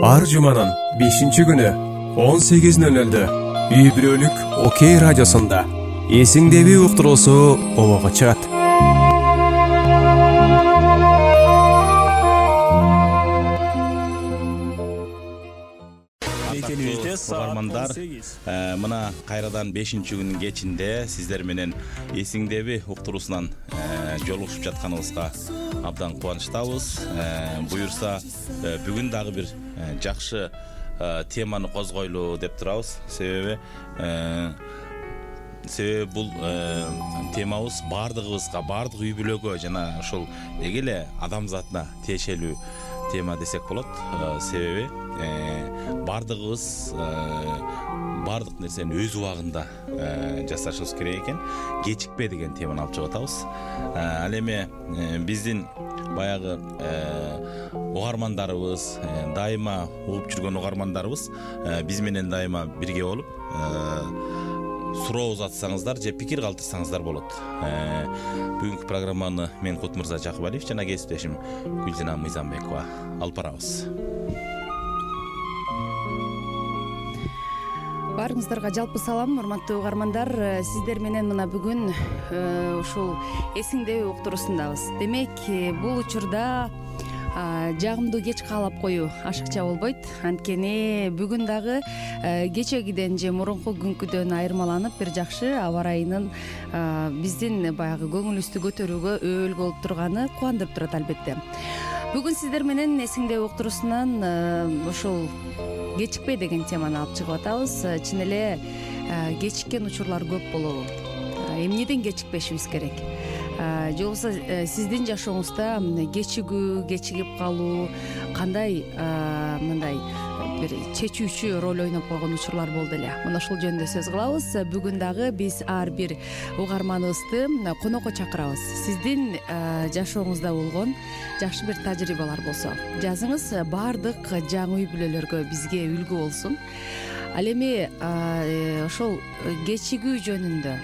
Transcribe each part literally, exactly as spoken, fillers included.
ар жуманын бешинчи күнү он сегиз нөл нөлдө үй бүлөлүк Окей радиосунда эсиңдеби уктуруусу обого чыгат. Угармандар, мына кайрадан бешинчи күнүн кечинде сиздер менен эсиңдеби уктуруусунан жолугушуп жатканыбызга абдан кубанычтабыз. Буюрса бүгүн дагы бир жакшы теманы козгойлу деп турабыз. Себеби себеби бул темабыз баардыгыбызга, баардык үй бүлөгө жана ошол эки эле адамзатына тиешелүү тема десек болот. Себеби баардыгыбыз баардык нерсени өз убагында жасашыбыз керек экен. Кечикпе деген теманы алып чыгып атабыз. Ал эми биздин баягы угармандарыбыз, дайыма угуп жүргөн угармандарыбыз биз менен дайыма бирге болуп суроо узатсаңыздар же пикир калтырсаңыздар болот. Бүгүнкү программаны мен Кутмырза Жакыбалиев жана кесиптешим Гүлжана Мыйзамбекова алып барабыз. Баарыңыздарга жалпы салам, урматтуу угармандар. Сиздер менен мына бүгүн ушул эсиңдеби уктуруусундабыз. Демек, бул учурда жагымдуу кеч каалап коюу ашыкча болбойт. Анткени бүгүн дагы кечегиден же мурунку күнкүдөн айырмаланып бир жакшы аба ырайынын биздин баягы көңүлүбүздү көтөрүүгө өбөлгө болуп турганы кубандырып турат албетте. Бүгүн сиздер менен эсиңдеби уктуруусунан ушул кечикпе деген теманы алып чыгып атабыз. Чын эле кечиккен учурлар көп болобу? Эмнеден кечикпешибиз керек? Же болбосо сиздин жашооңузда кечигүү, кечигип калуу кандай мындай бир чечүүчү роль ойноп койгон учурлар болду эле? Мына ушул жөнүндө сөз кылабыз. Бүгүн дагы биз ар бир угарманыбызды конокко чакырабыз. Сиздин жашооңузда болгон жакшы бир тажрыйбалар болсо жазыңыз. Баардык жаңы үй бүлөлөргө бизге үлгү болсун. Ал эми ошол кечигүү жөнүндө,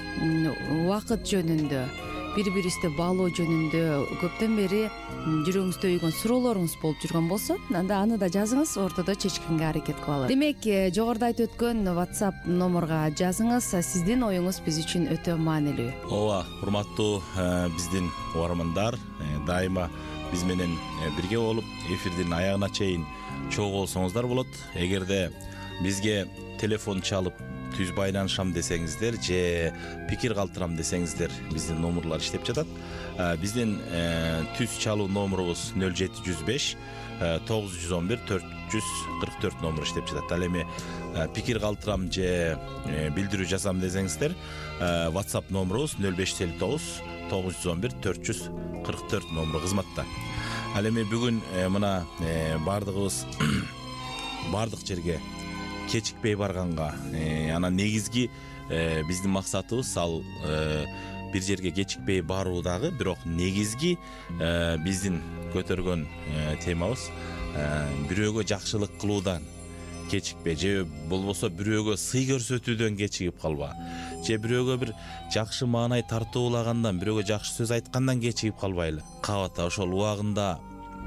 убакыт жөнүндө, бири-бирибизди баалоо жөнүндө көптөн бери жүрөгүңүздө үйгөн суроолоруңуз болуп жүргөн болсо, анда аны да жазыңыз, ортодо чечкенге аракет кылалы. Демек, жогоруда айтып өткөн WhatsApp номурга жазыңыз. Сиздин оюңуз биз үчүн өтө маанилүү. Ооба, урматтуу биздин угармандар, дайыма биз менен бирге болуп эфирдин аягына чейин чогуу болсоңуздар болот. Эгерде бизге телефон чалып түз байланышам десеңиздер же пикир калтырам десеңиздер, биздин номурлар иштеп жатат. Биздин түз чалуу номурубуз нөл жети жүз беш тогуз жүз он бир төрт жүз кырк төрт номуру иштеп жатат. Ал эми пикир калтырам же билдирүү жазам десеңиздер, WhatsApp номурубуз нөл беш жүз элүү тогуз тогуз жүз он бир төрт жүз кырк төрт номуру кызматта. Ал эми бүгүн мына баардыгыбыз баардык жерге кечикпей барганга, анан негизги биздин максатыбыз ал бир жерге кечикпей баруу дагы, бирок негизги биздин көтөргөн темабыз бирөөгө жакшылык кылуудан кечикпе, же болбосо бирөөгө сый көрсөтүүдөн кечигип калба, же бирөөгө бир жакшы маанай тартуулагандан, бирөөгө жакшы сөз айткандан кечигип калбайлы. Кабата ошол убагында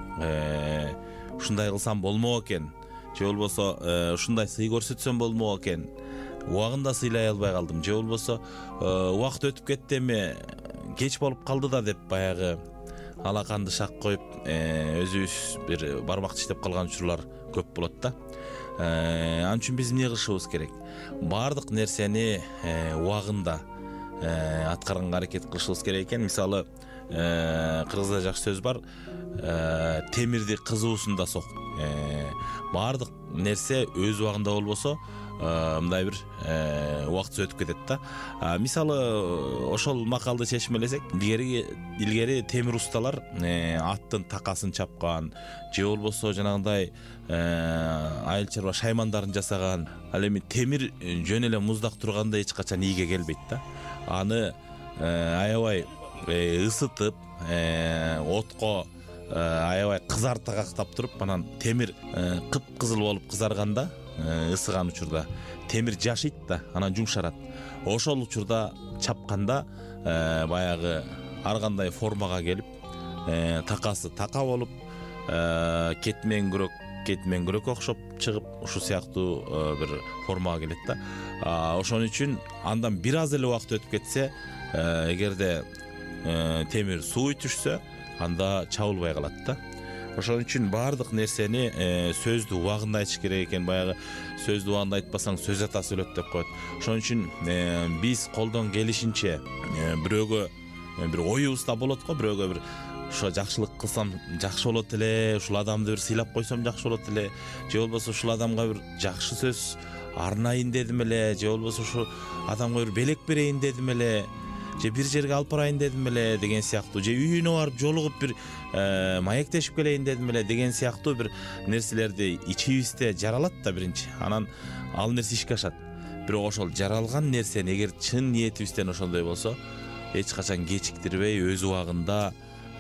ушундай кылсам болмок экен, же болбосо ушундай сый көрсөтсөм болмок экен, убагында сыйлай албай калдым, же болбосо убакыт өтүп кетти эми кеч болуп калды да деп баягы алаканды шак коюп өзүбүз бир бармак тиштеп калган учурлар көп болот да. Ал үчүн биз эмне кылышыбыз керек? Баардык нерсени убагында аткарганга аракет кылышыбыз керек экен. Мисалы, кыргызда жакшы сөз бар, темирди кызуусунда сок. Баардык нерсе өз убагында болбосо мындай бир убакыт өтүп кетет да. Мисалы, ошол макалды чечмелесек, илгери илгери темир усталар аттын такасын чапкан, же болбосо жанагындай айыл чарба шаймандарын жасаган. Ал эми темир жөн эле муздак турганда эч качан ийге келбейт да. Аны аябай ысытып, отко аябай кызарта кактап туруп, анан темир кып-кызыл болуп кызарганда, ысыган учурда темир жашыйт да, анан жумшарат. Ошол учурда чапканда баягы ар кандай формага келип, такасы така болуп, кетмен күрөк кетмеңгүрөк окшоп чыгып ушул сыяктуу бир формага келет да. Ошон үчүн андан бир аз эле убакыт өтүп кетсе, эгерде темир сууй түшсө, анда чабылбай калат да. Ошон үчүн баардык нерсени сөздү убагында айтыш керек экен. Баягы сөздү убагында айтпасаң сөз атасы өлөт деп коет. Ошон үчүн биз колдон келишинче бирөөгө бир оюбузда болот го, бирөөгө бир ошо жакшылык кылсам жакшы болот эле, ушул адамды бир сыйлап койсом жакшы болот эле, же болбосо ушул адамга бир жакшы сөз арнайын дедим эле, же болбосо ушул адамга бир белек берейин дедим эле, же бир жерге алып барайын дедим эле деген сыяктуу, же үйүнө барып жолугуп бир маектешип келейин дедим эле деген сыяктуу бир нерселерди ичибизде жаралат да биринчи. Анан ал нерсе ишке ашат. Бирок ошол жаралган нерсени эгер чын ниетибизден ошондой болсо, эч качан кечиктирбей өз убагында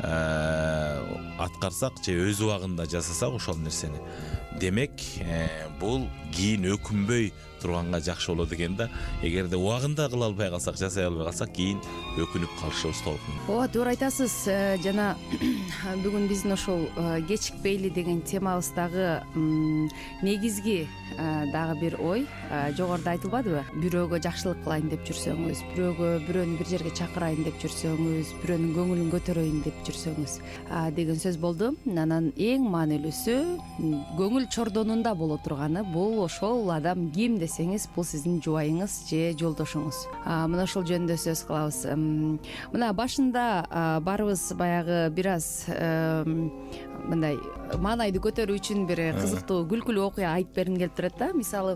аткарсак же өз убагында жасасак ошол нерсени, демек бул кийин өкүнбөй турганга жакшы болот экен да. Эгерде убагында кыла албай калсак, жасай албай калсак, кийин өкүнүп калышыбыз толкун. Ооба, туура айтасыз. Жана бүгүн биздин ошол кечикпейли деген темабыздагы негизги дагы бир ой жогоруда айтылбадыбы? Бирөөгө жакшылык кылайын деп жүрсөңүз, бирөөгө бирөөнү бир жерге чакырайын деп жүрсөңүз, бирөөнүн көңүлүн көтөрөйүн деп жүрсөңүз деген сөз болду. Анан эң маанилүүсү көңүл чордонунда боло турганы бул ошол адам ким десеңиз, бул сиздин жубайыңыз же жолдошуңуз. Мына ошол жөнүндө сөз кылабыз. Мына башында барыбыз баягы бир аз мындай маанайды көтөрүү үчүн бир кызыктуу күлкүлүү окуя айтып бергим келип турат да. Мисалы,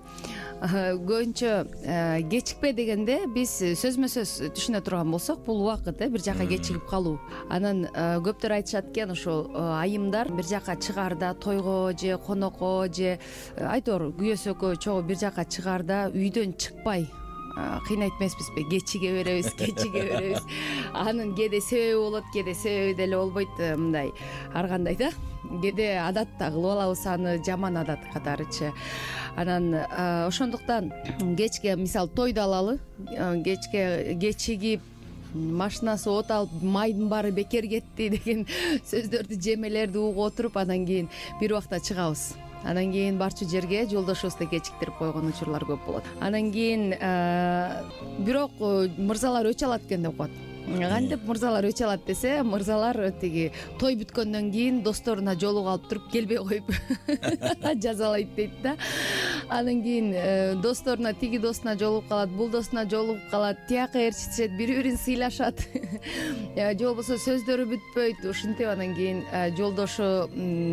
көбүнчө кечикпе дегенде биз сөзмө сөз түшүнө турган болсок, бул убакыт бир жака кечигип калуу. Анан көптөр айтышат экен, ошол айымдар бир жака чыгаарда, тойго же конокко же айтор күйөөсөккө чогуу бир жака чыгаарда үйдөн чыкпай кыйнайт эмеспизби? Кечиге беребиз, кечиге беребиз. Анын кээде себеби болот, кээде себеби деле болбойт. Мындай ар кандай да. Кээде адат да кылып алабыз аны, жаман адат катарычы. Анан ошондуктан кечке, мисалы, тойду алалы, кечке кечигип машинасы от алып, майдын баары бекер кетти деген сөздөрдү, жемелерди угуп отуруп, анан кийин бир убакта чыгабыз. Анан кийин барчу жерге жолдошубузду кечиктирип койгон учурлар көп болот. Анан кийин бирок мырзалар өч алат экен деп коет. Кантип мырзалар өч алат десе, мырзалар тиги той бүткөндөн кийин досторуна жолугуп алып туруп келбей коюп жазалайт дейт да. Анан кийин досторуна, тиги досуна жолугуп калат, бул досуна жолугуп калат, тияка ээрчитишет, бири-бирин сыйлашат. Же болбосо сөздөрү бүтпөйт. Ушинтип анан кийин жолдошу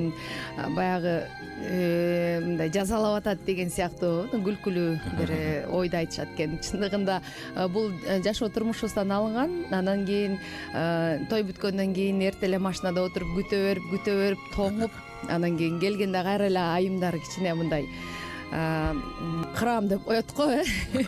баягы мындай жазалап атат деген сыяктуу күлкүлүү бир ойду айтышат экен. Чындыгында бул жашоо турмушубуздан алынган. Анан кийин той бүткөндөн кийин эрте эле машинада отуруп күтө берип, күтө берип, тоңуп, анан кийин келгенде кайра эле айымдар кичине мындай кырам деп коет го, э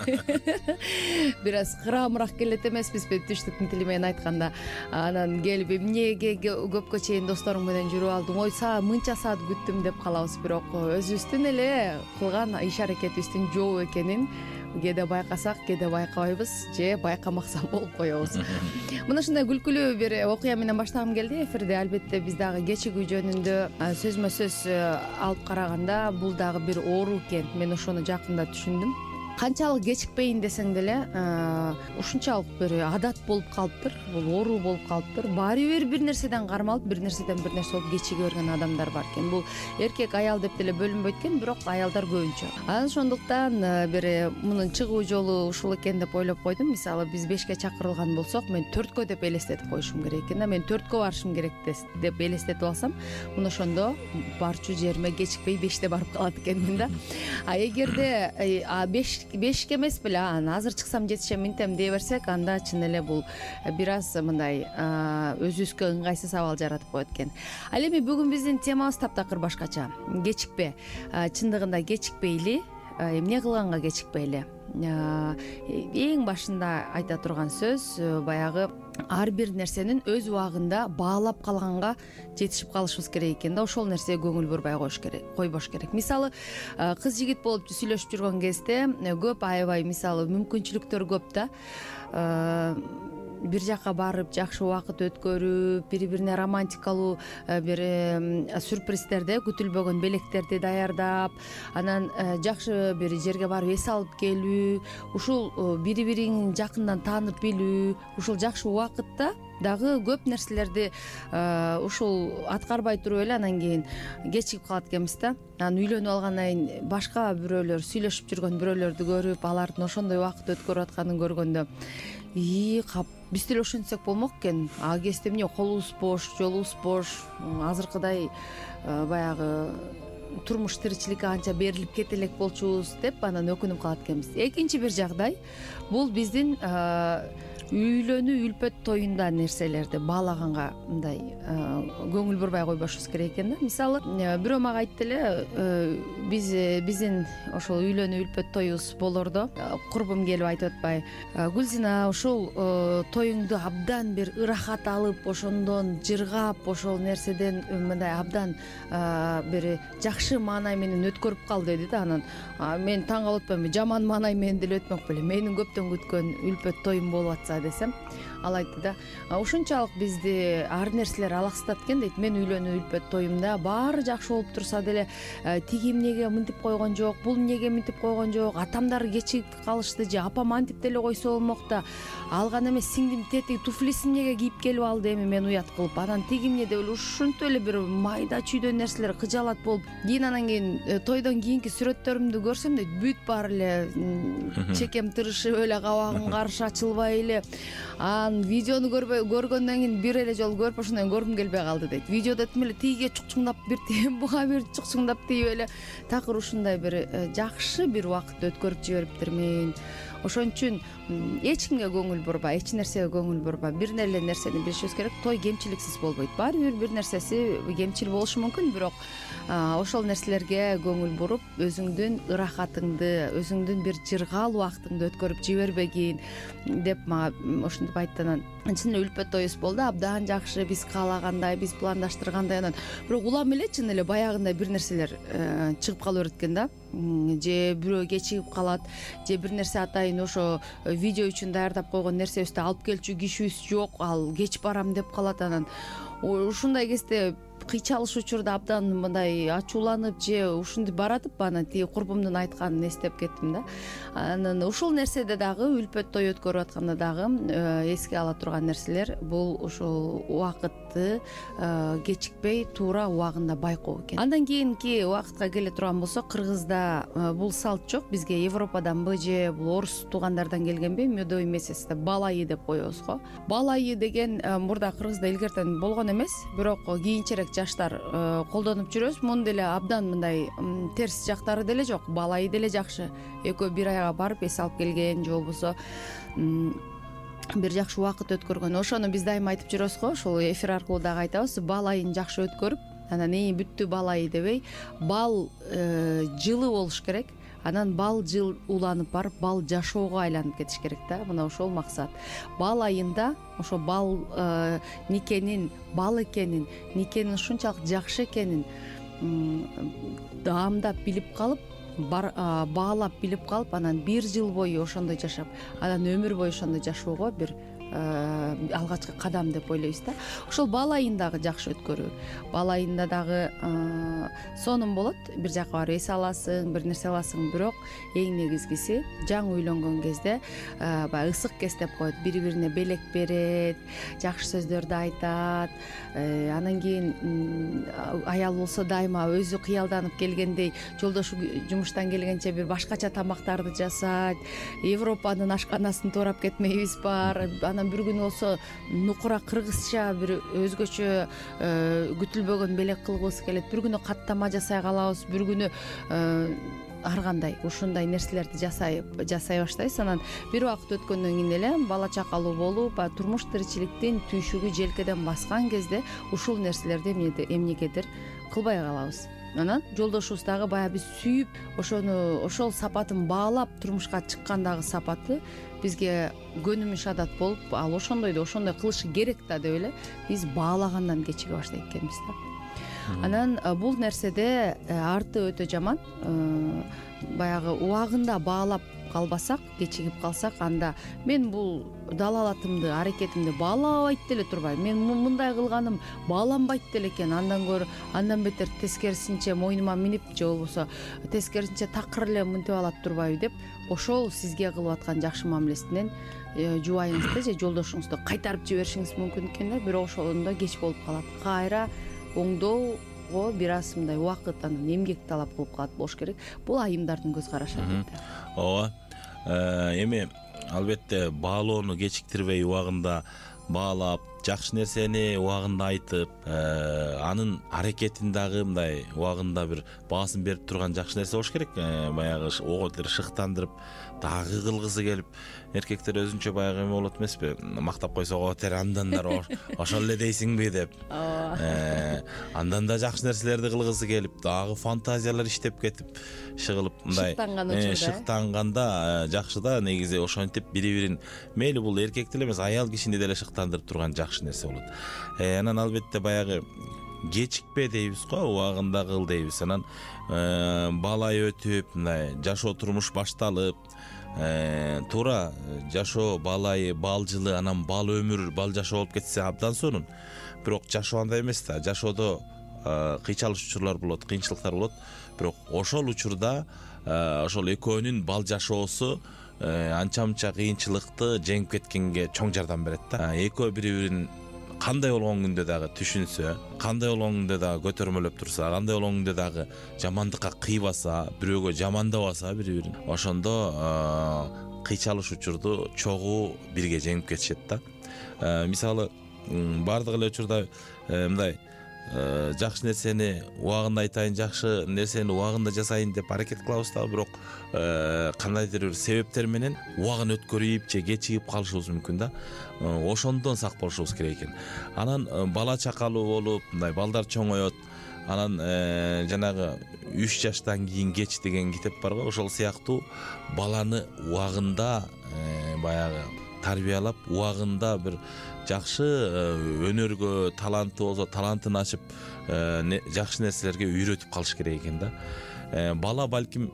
бир аз кырамыраак келет эмеспизби, түштүктүн тили менен айтканда. Анан келип, эмнеге көпкө чейин досторуң менен жүрүп алдың, ой, саа мынча саат күттүм деп калабыз. Бирок өзүбүздүн эле кылган иш аракетибиздин жобу экенин кээде байкасак, кээде байкабайбыз, же байкамакса болуп коебуз. Мына ушундай күлкүлүү бир окуя менен баштагым келди эфирде. Албетте биз дагы кечигүү жөнүндө сөзмө сөз алып караганда бул дагы бир оору экен. Мен ошону жакында түшүндүм. Канчалык кечикпейин десең деле ушунчалык бир адат болуп калыптыр, бул оору болуп калыптыр. Баары бир бир нерседен кармалып, бир нерседен бир нерсе болуп кечиге берген адамдар бар экен. Бул эркек аял деп деле бөлүнбөйт экен, бирок аялдар көбүнчө. Анан ошондуктан бир мунун чыгуу жолу ушул экен деп ойлоп койдум. Мисалы, биз бешке чакырылган болсок, мен төрткө деп элестетип коюшум керек экен да. Мен төрткө барышым керек деп элестетип алсам, мына ошондо барчу жериме кечикпей беште барып калат экенмин да. А эгерде беш бешке эмес беле, анан азыр чыксам жетишем, минтем дей берсек, анда чын эле бул бир аз мындай өзүбүзгө ыңгайсыз абал жаратып коет экен. Ал эми бүгүн биздин темабыз таптакыр башкача. Кечикпе. Чындыгында кечикпейли, эмне кылганга кечикпейли? Эң башында айта турган сөз баягы ар бир нерсенин өз убагында баалап калганга жетишип калышыбыз керек экен да. Ошол нерсеге көңүл бурбай коюш керек, койбош керек. Мисалы, кыз жигит болуп сүйлөшүп жүргөн кезде көп аябай, мисалы, мүмкүнчүлүктөр көп да. бир жака барып жакшы убакыт өткөрүп, бири бирине романтикалуу бир сюрприздерди, күтүлбөгөн белектерди даярдап, анан жакшы бир жерге барып эс алып келүү, ушул бири бирин жакындан таанып билүү, ушул жакшы убакытта дагы көп нерселерди ушул аткарбай туруп эле анан кийин кечигип калат экенбиз да. Анан үйлөнүп алгандан кийин башка бирөөлөр сүйлөшүп жүргөн бирөөлөрдү көрүп, алардын ошондой убакыт өткөрүп атканын көргөндө ии кап биз деле ошентсек болмок экен, ал кезде эмне колубуз бош, жолубуз бош, азыркыдай баягы турмуш тиричиликке канча берилип кете элек болчубуз деп анан өкүнүп калат экенбиз. Экинчи бир жагдай бул биздин үйлөнүү үлпөт тоюнда нерселерди баалаганга мындай көңүл бурбай койбошубуз керек экен да. Мисалы бирөө мага айтты эле, биз биздин ошол үйлөнүү үлпөт тоюбуз болордо курбум келип айтып атпайбы, Гүлзина, ушул тоюңду абдан бир ырахат алып, ошондон жыргап, ошол нерседен мындай абдан бир жакшы маанай менен өткөрүп кал деди да. Анан мен таң калып атпаймынбы, жаман маанай менен деле өтмөк беле, менин көптөн күткөн үлпөт тоюм болуп атса десем, ал айтты да, ушунчалык бизди ар нерселер алаксытат экен дейт. Мен үйлөнүү үлпөт тоюмда баары жакшы болуп турса деле, тиги эмнеге мынтип койгон жок, бул эмнеге мынтип койгон жок, атамдар кечигип калышты же апам антип деле койсо болмок да, ал гана эмес, сиңдим тетиги туфлисин эмнеге кийип келип алды эми мен уят кылып, анан тиги эмне деп эле ушинтип эле бир майда чүйдөн нерселер кыжаалат болуп, кийин анан кийин тойдон кийинки сүрөттөрүмдү көрсөм дейт, бүт баары эле чекем тырышып эле, кабагым карыш ачылбай эле, анан видеону көргөндөн кийин бир эле жолу көрүп ошондон кийин көргүм келбей калды дейт. Видеодо тим эле тигиге чукчуңдап бир буга бир чукчуңдап тийип эле такыр ушундай бир жакшы бир убакыт өткөрүп жибериптирмин. Ошон үчүн эч кимге көңүл бурбай, эч нерсеге көңүл бурбай, бир эле нерсени билишибиз керек, той кемчиликсиз болбойт. Баары бир бир нерсеси кемчил болушу мүмкүн, бирок ошол нерселерге көңүл буруп, өзүңдүн ырахатыңды, өзүңдүн бир жыргал убактыңды өткөрүп жибербегин деп мага ошентип айтты. Анан чын эле үлпөт тоюбуз болду, абдан жакшы, биз каалагандай, биз пландаштыргандай. Анан бирок улам эле чын эле баягындай бир нерселер чыгып кала берет экен да. Же бирөө кечигип калат, же бир нерсе атайын ошо видео үчүн даярдап койгон нерсебизди алып келчү кишибиз жок, ал кеч барам деп калат. Анан ушундай кезде кыйчалыш учурда абдан мындай ачууланып же ушинтип баратып, анан тиги курбумдун айтканын эстеп кеттим да. Анан ушул нерседе дагы, үлпөт той өткөрүп атканда дагы эске ала турган нерселер бул ушул убакытты кечикпей туура убагында байкоо экен. Андан кийинки убакытка келе турган болсок, Кыргызда бул салт жок. Бизге Европаданбы же бул орус туугандардан келгенби, медовый месяцте бал айы деп коебуз го. Бал айы деген мурда Кыргызда илгертен болгон эмес, бирок кийинчерээк жаштар колдонуп жүрөбүз. Мунун деле абдан мындай терс жактары деле жок. Бал айы деле жакшы. Экөө бир айга барып эс алып келген же болбосо бир жакшы убакыт өткөргөн. Ошону биз дайыма айтып жүрөбүз го, ошол эфир аркылуу дагы айтабыз. Бал айын жакшы өткөрүп, анан эми бүттү бал айы дебей, бал жылы болуш керек. Анан бал жыл уланып барып, бал жашоого айланып кетиш керек да. Мына ошол максат. Бал айында ошо бал никенин бал экенин, никенин ушунчалык жакшы экенин даамдап билип калып, баалап билип калып, анан бир жыл бою ошондой жашап, анан өмүр бою ошондой жашоого бир алгачкы кадам деп ойлойбуз да. Ошол бал айын дагы жакшы өткөрүү. Бал айында дагы сонун болот. Бир жака барып эс аласың, бир нерсе аласың, бирок эң негизгиси жаңы үйлөнгөн кезде баягы ысык кез деп коет, бири-бирине белек берет, жакшы сөздөрдү айтат. Анан кийин аял болсо дайыма өзү кыялданып келгендей жолдошу жумуштан келгенче бир башкача тамактарды жасайт. Европанын ашканасын туурап кетмейбиз бар. Анан бир күн болсо нукура кыргызча бир өзгөчө күтүлбөгөн белек кылгыбыз келет. Бир күнү каттама жасай калабыз, бир күнү ар кандай ушундай нерселерди жасай жасай баштайбыз. Анан бир убакыт өткөндөн кийин эле бала чакалуу болуп, турмуш тиричиликтин түйшүгү желкеден баскан кезде ушул нерселерди эмнегедир кылбай калабыз. Анан жолдошубуз дагы баягы биз сүйүп, ошону ошол сапатын баалап турмушка чыккандагы сапаты бизге көнүмүш адат болуп, ал ошондойду ошондой кылышы керек да деп эле биз баалагандан кечиге баштайт экенбиз да. Анан бул нерседе арты өтө жаман. Баягы убагында баалап калбасак, кечигип калсак, анда мен бул далалатымды, аракетимди баалабайт деле турбайм. Мен мындай кылганым бааланбайт деле экен. Андан көрө, андан бетер тескерисинче мойнума минип же болбосо тескерисинче такыр эле мынтип алат турбайбы деп, ошол сизге кылып аткан жакшы мамилесинен жубайыңызды же жолдошуңузду кайтарып жиберишиңиз мүмкүн экен да, бирок ошондо кеч болуп калат. Кайра оңдоого бир аз мындай убакыт, анан эмгек талап кылып калат болуш керек. Бул айымдардын көз карашы албетте. Ооба. Эми албетте баалоону кечиктирбей убагында баалап, жакшы нерсени убагында айтып, анын аракетин дагы мындай убагында бир баасын берип турган жакшы нерсе болуш керек. Баягы ого деле шыктандырып, дагы кылгысы келип, эркектер өзүнчө баягы эме болот эмеспи? Мактап койсо ого тер андандар ошол эле дейсиңби деп. Андан да жакшы нерселерди кылгысы келип, дагы фантазиялар иштеп кетип, шыгылып мындай шыктанганда жакшы да. Негизи ошентип бири-бирин, мейли бул эркекти эле эмес, аял кишини деле шыктандырып турган жакшы нерсе болот. Анан албетте баягы кечикпе дейбиз го, убагында кыл дейбиз. Анан балай өтүп, мындай жашоо турмуш башталып, туура жашоо, балайы, бал жылы, анан бал өмүр, бал жашоо болуп кетсе абдан сонун. Бирок жашоо андай эмес да. Жашоодо кыйчалыш учурлар болот, кыйынчылыктар болот. Бирок ошол учурда ошол экөөнүн бал жашоосу анча-мынча кыйынчылыкты жеңип кеткенге чоң жардам берет да. Экөө бири-бирин кандай болгон күндө дагы түшүнсө, кандай болгон күндө дагы көтөрмөлөп турса, кандай болгон күндө дагы жамандыкка кыйбаса, бирөөгө жамандабаса бири-бирин, ошондо кыйчалыш учурду чогуу бирге жеңип кетишет да. Мисалы, бардык эле учурда мындай жакшы нерсени убагында айтайын, жакшы нерсени убагында жасайын деп аракет кылабыз да, бирок кандайдыр бир себептер менен убагын өткөрүп же кечигип калышыбыз мүмкүн да. Ошондон сак болушубуз керек экен. Анан бала чакалуу болуп, мындай балдар чоңоет. Анан жанагы үч жаштан кийин кеч деген китеп бар го, ошол сыяктуу баланы убагында баягы тарбиялап, убагында бир жакшы өнөргө, таланты болсо талантын ачып, жакшы нерселерге үйрөтүп калыш керек экен да. Бала балким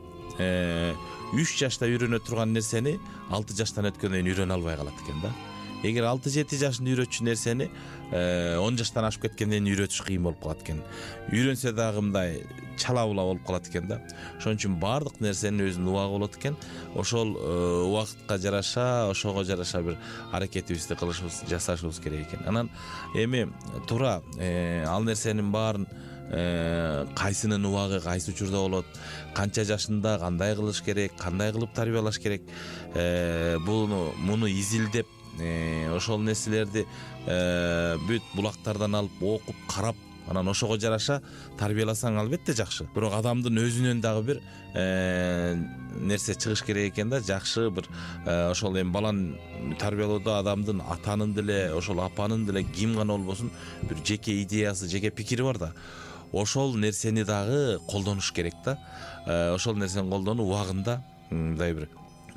үч жашта үйрөнө турган нерсени алты жаштан өткөндөн кийин үйрөнө албай калат экен да. Эгер алты жети жашында үйрөтчү нерсени он жаштан ашып кеткенден кийин үйрөтүш кыйын болуп калат экен. Үйрөнсө дагы мындай чала була болуп калат экен да. Ошон үчүн бардык нерсенин өзүнүн убагы болот экен. Ошол убакытка жараша, ошого жараша бир аракетибизди кылышыбыз, жасашыбыз керек экен. Анан эми туура ал нерсенин баарын кайсынын убагы кайсы учурда болот, канча жашында кандай кылыш керек, кандай кылып тарбиялаш керек, буну муну изилдеп, ошол нерселерди бүт булактардан алып окуп, карап, анан ошого жараша тарбияласаң албетте жакшы. Бирок адамдын өзүнөн дагы бир нерсе чыгыш керек экен да, жакшы бир ошол эми баланы тарбиялоодо адамдын, атанын деле, ошол апанын деле ким гана болбосун бир жеке идеясы, жеке пикири бар да. Ошол нерсени дагы колдонуш керек да. Ошол нерсени колдонуп убагында мындай бир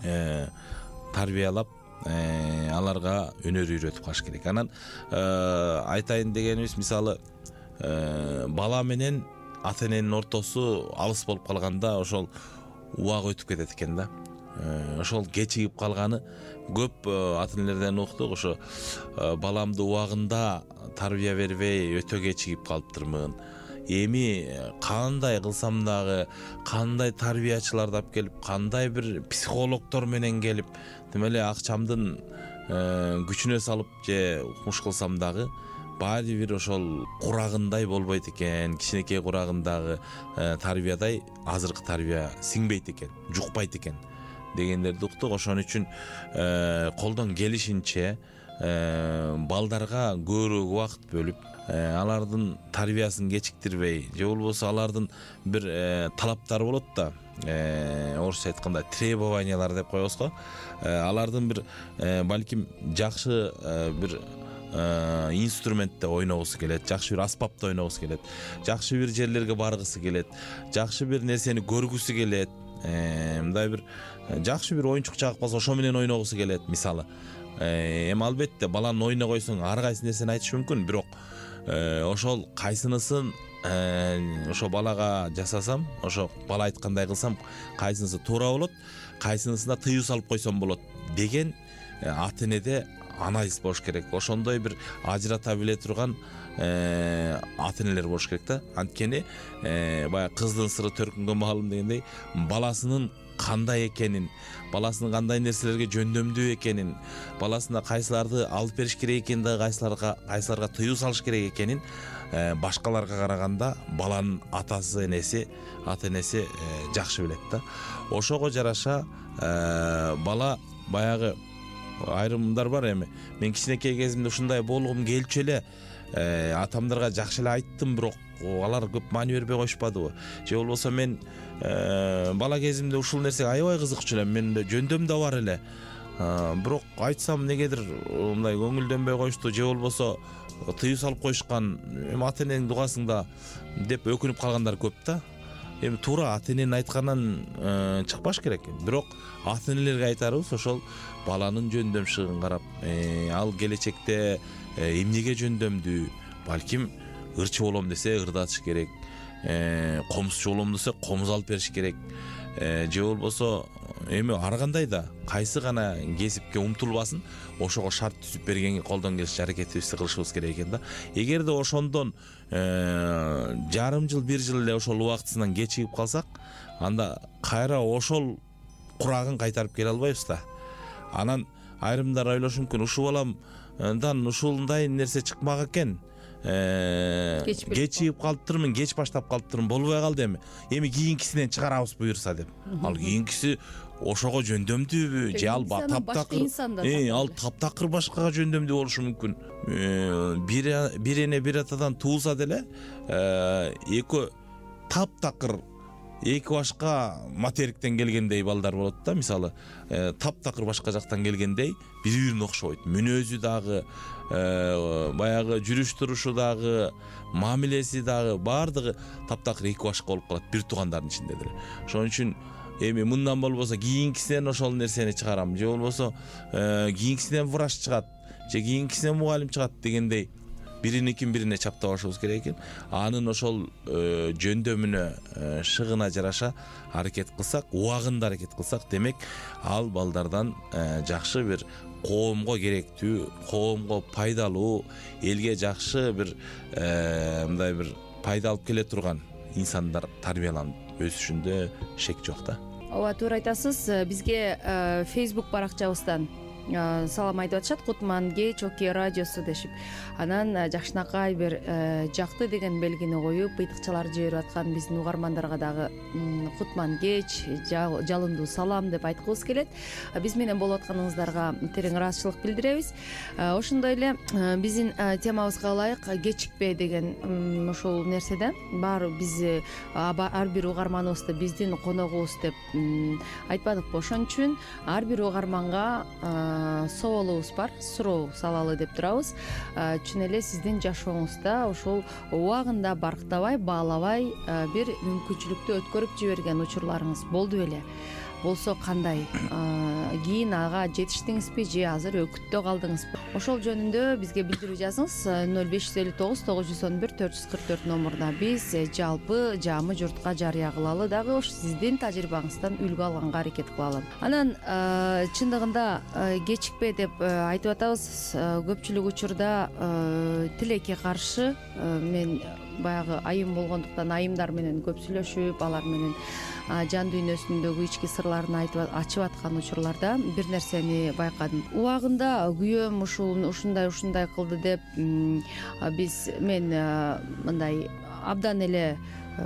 тарбиялап, аларга өнөр үйрөтүп калыш керек. Анан айтайын дегенибиз, мисалы, бала менен ата эненин ортосу алыс болуп калганда ошол убак өтүп кетет экен да. Ошол кечигип калганы көп ата энелерден уктук. Ошо баламды убагында тарбия бербей өтө кечигип калыптырмын. Эми кандай кылсам дагы, кандай тарбиячыларды алып келип, кандай бир психологдор менен келип, демеле акчамдын күчүнө салып же укмуш кылсам дагы баары бир ошол курагындай болбойт экен. Кичинекей курагындагы тарбиядай азыркы тарбия сиңбейт экен, жукпайт экен дегендерди уктук. Ошон үчүн колдон келишинче балдарга көбүрөөк убакыт бөлүп, алардын тарбиясын кечиктирбей, же болбосо алардын бир талаптары болот да, орусча айтканда требованиялар деп коебуз го. Алардын бир балким жакшы бир инструментте ойногусу келет, жакшы бир аспапта ойногусу келет, жакшы бир жерлерге баргысы келет, жакшы бир нерсени көргүсү келет, мындай бир жакшы бир оюнчук чагып калса ошо менен ойногусу келет. Мисалы, эми албетте баланы ойно койсоң ар кайсы нерсени айтышы мүмкүн, бирок ошол кайсынысын ошо балага жасасам, ошо бала айткандай кылсам кайсынысы туура болот, кайсынысына тыюу салып койсом болот деген ата энеде анализ болуш керек. Ошондой бир ажырата биле турган ата энелер болуш керек да. Анткени баягы кыздын сыры төркүнгө маалым дегендей, баласынын кандай экенин, баласынын кандай нерселерге жөндөмдүү экенин, баласына кайсыларды алып бериш керек экенин, кайсыларга кайсыларга тыюу салыш керек экенин башкаларга караганда баланын атасы, энеси, ата энеси жакшы билет да. Ошого жараша бала баягы айрымдар бар эми. Мен кичинекей кезимде ушундай болгум келчү эле, атамдарга жакшы эле айттым, бирок алар көп маани бербей коюшпадыбы. Же болбосо мен бала кезимде ушул нерсеге аябай кызыкчу элем, менде жөндөм да бар эле. Бирок айтсам негедир мындай көңүлдөнбөй коюшту, же болбосо тыюу салып коюшкан, эми ата эненин дугасыңда деп өкүнүп калгандар көп да. Эми туура ата эненин айтканынан чыкпаш керек. Бирок ата энелерге айтарыбыз ошол баланын жөндөмшүгүн карап, ал келечекте эмнеге жөндөмдүү, балким ырчы болом десе ырдатыш керек, комузчу болом десе комуз алып бериш керек, же болбосо эми ар кандай да кайсы гана кесипке умтулбасын, ошого шарт түзүп бергенге колдон келишинче аракетибизди кылышыбыз керек экен да. Эгерде ошондон жарым жыл, бир жыл эле ошол убактысынан кечигип калсак, анда кайра ошол курагын кайтарып келе албайбыз да. Анан айрымдар ойлошу мүмкүн, ушул баламдан ушундай нерсе чыкмак экен, кечигип калыптырмын, кеч баштап калыптырмын, болбой калды эми. Эми кийинкисинен чыгарабыз буюрса деп. Ал кийинкиси ошого жөндөмдүүбү, же ал таптакыр, ал таптакыр башкага жөндөмдүү болушу мүмкүн. Бир эне бир атадан туулса деле, эки таптакыр эки башка материктен келгендей балдар болот да. Мисалы, таптакыр башка жактан келгендей бири-бирине окшобойт. Мүнөзү дагы, баягы жүрүш турушу дагы, мамилеси дагы, баардыгы таптакыр эки башка болуп калат бир туугандардын ичинде деле. Ошон үчүн эми мындан болбосо кийинкисинен ошол нерсени чыгарам, же болбосо кийинкисинен врач чыгат, же кийинкисинен мугалим чыгат дегендей бириникин бирине чаптабашыбыз керек экен. Анын ошол жөндөмүнө, шыгына жараша аракет кылсак, убагында аракет кылсак, демек ал балдардан жакшы бир коомго керектүү, коомго пайдалуу, элге жакшы бир мындай бир пайда алып келе турган инсандар тарбияланып өсүшүндө шек жок да. Ооба, туура айтасыз. Бизге Facebook баракчабыздан салам айтып атышат, Кутман кеч Окей радиосу дешип. Анан жакшынакай бир жакты деген белгини коюп, быйтыкчалар жиберип аткан биздин угармандарга дагы Кутман кеч, жалындуу салам деп айткыбыз келет. Биз менен болуп атканыңыздарга терең ыраазычылык билдиребиз. Ошондой эле биздин темабызга ылайык кечикпе деген ушул нерседе бар, биз ар бир угарманыбызды биздин коногубуз деп айтпадыкпы. Ошон үчүн ар бир угарманга соолубуз бар, суроо салалы деп турабыз. Чын эле сиздин жашооңузда ушул убагында барктабай, баалабай бир мүмкүнчүлүктү өткөрүп жиберген учурларыңыз болду беле? Болсо кандай? Кийин ага жетиштиңизби же азыр өкүттө калдыңызбы? Ошол жөнүндө бизге билдирүү жазыңыз. ноль беш жүз элүү тогуз тогуз жүз он бир төрт жүз кырк төрт номуруна. Биз жалпы жаамы журтка жарыя кылалы, дагы ошо сиздин тажрыйбаңыздан үлгү алганга аракет кылалы. Анан чындыгында кечикпе деп айтып атабыз. Көпчүлүк учурда тилекке каршы, мен баягы айым болгондуктан айымдар менен көп сүйлөшүп, алар менен жан дүйнөсүндөгү ички сырларын айтып ачып аткан учурларда бир нерсени байкадым. Убагында күйөөм ушул ушундай ушундай кылды деп биз мен мындай абдан эле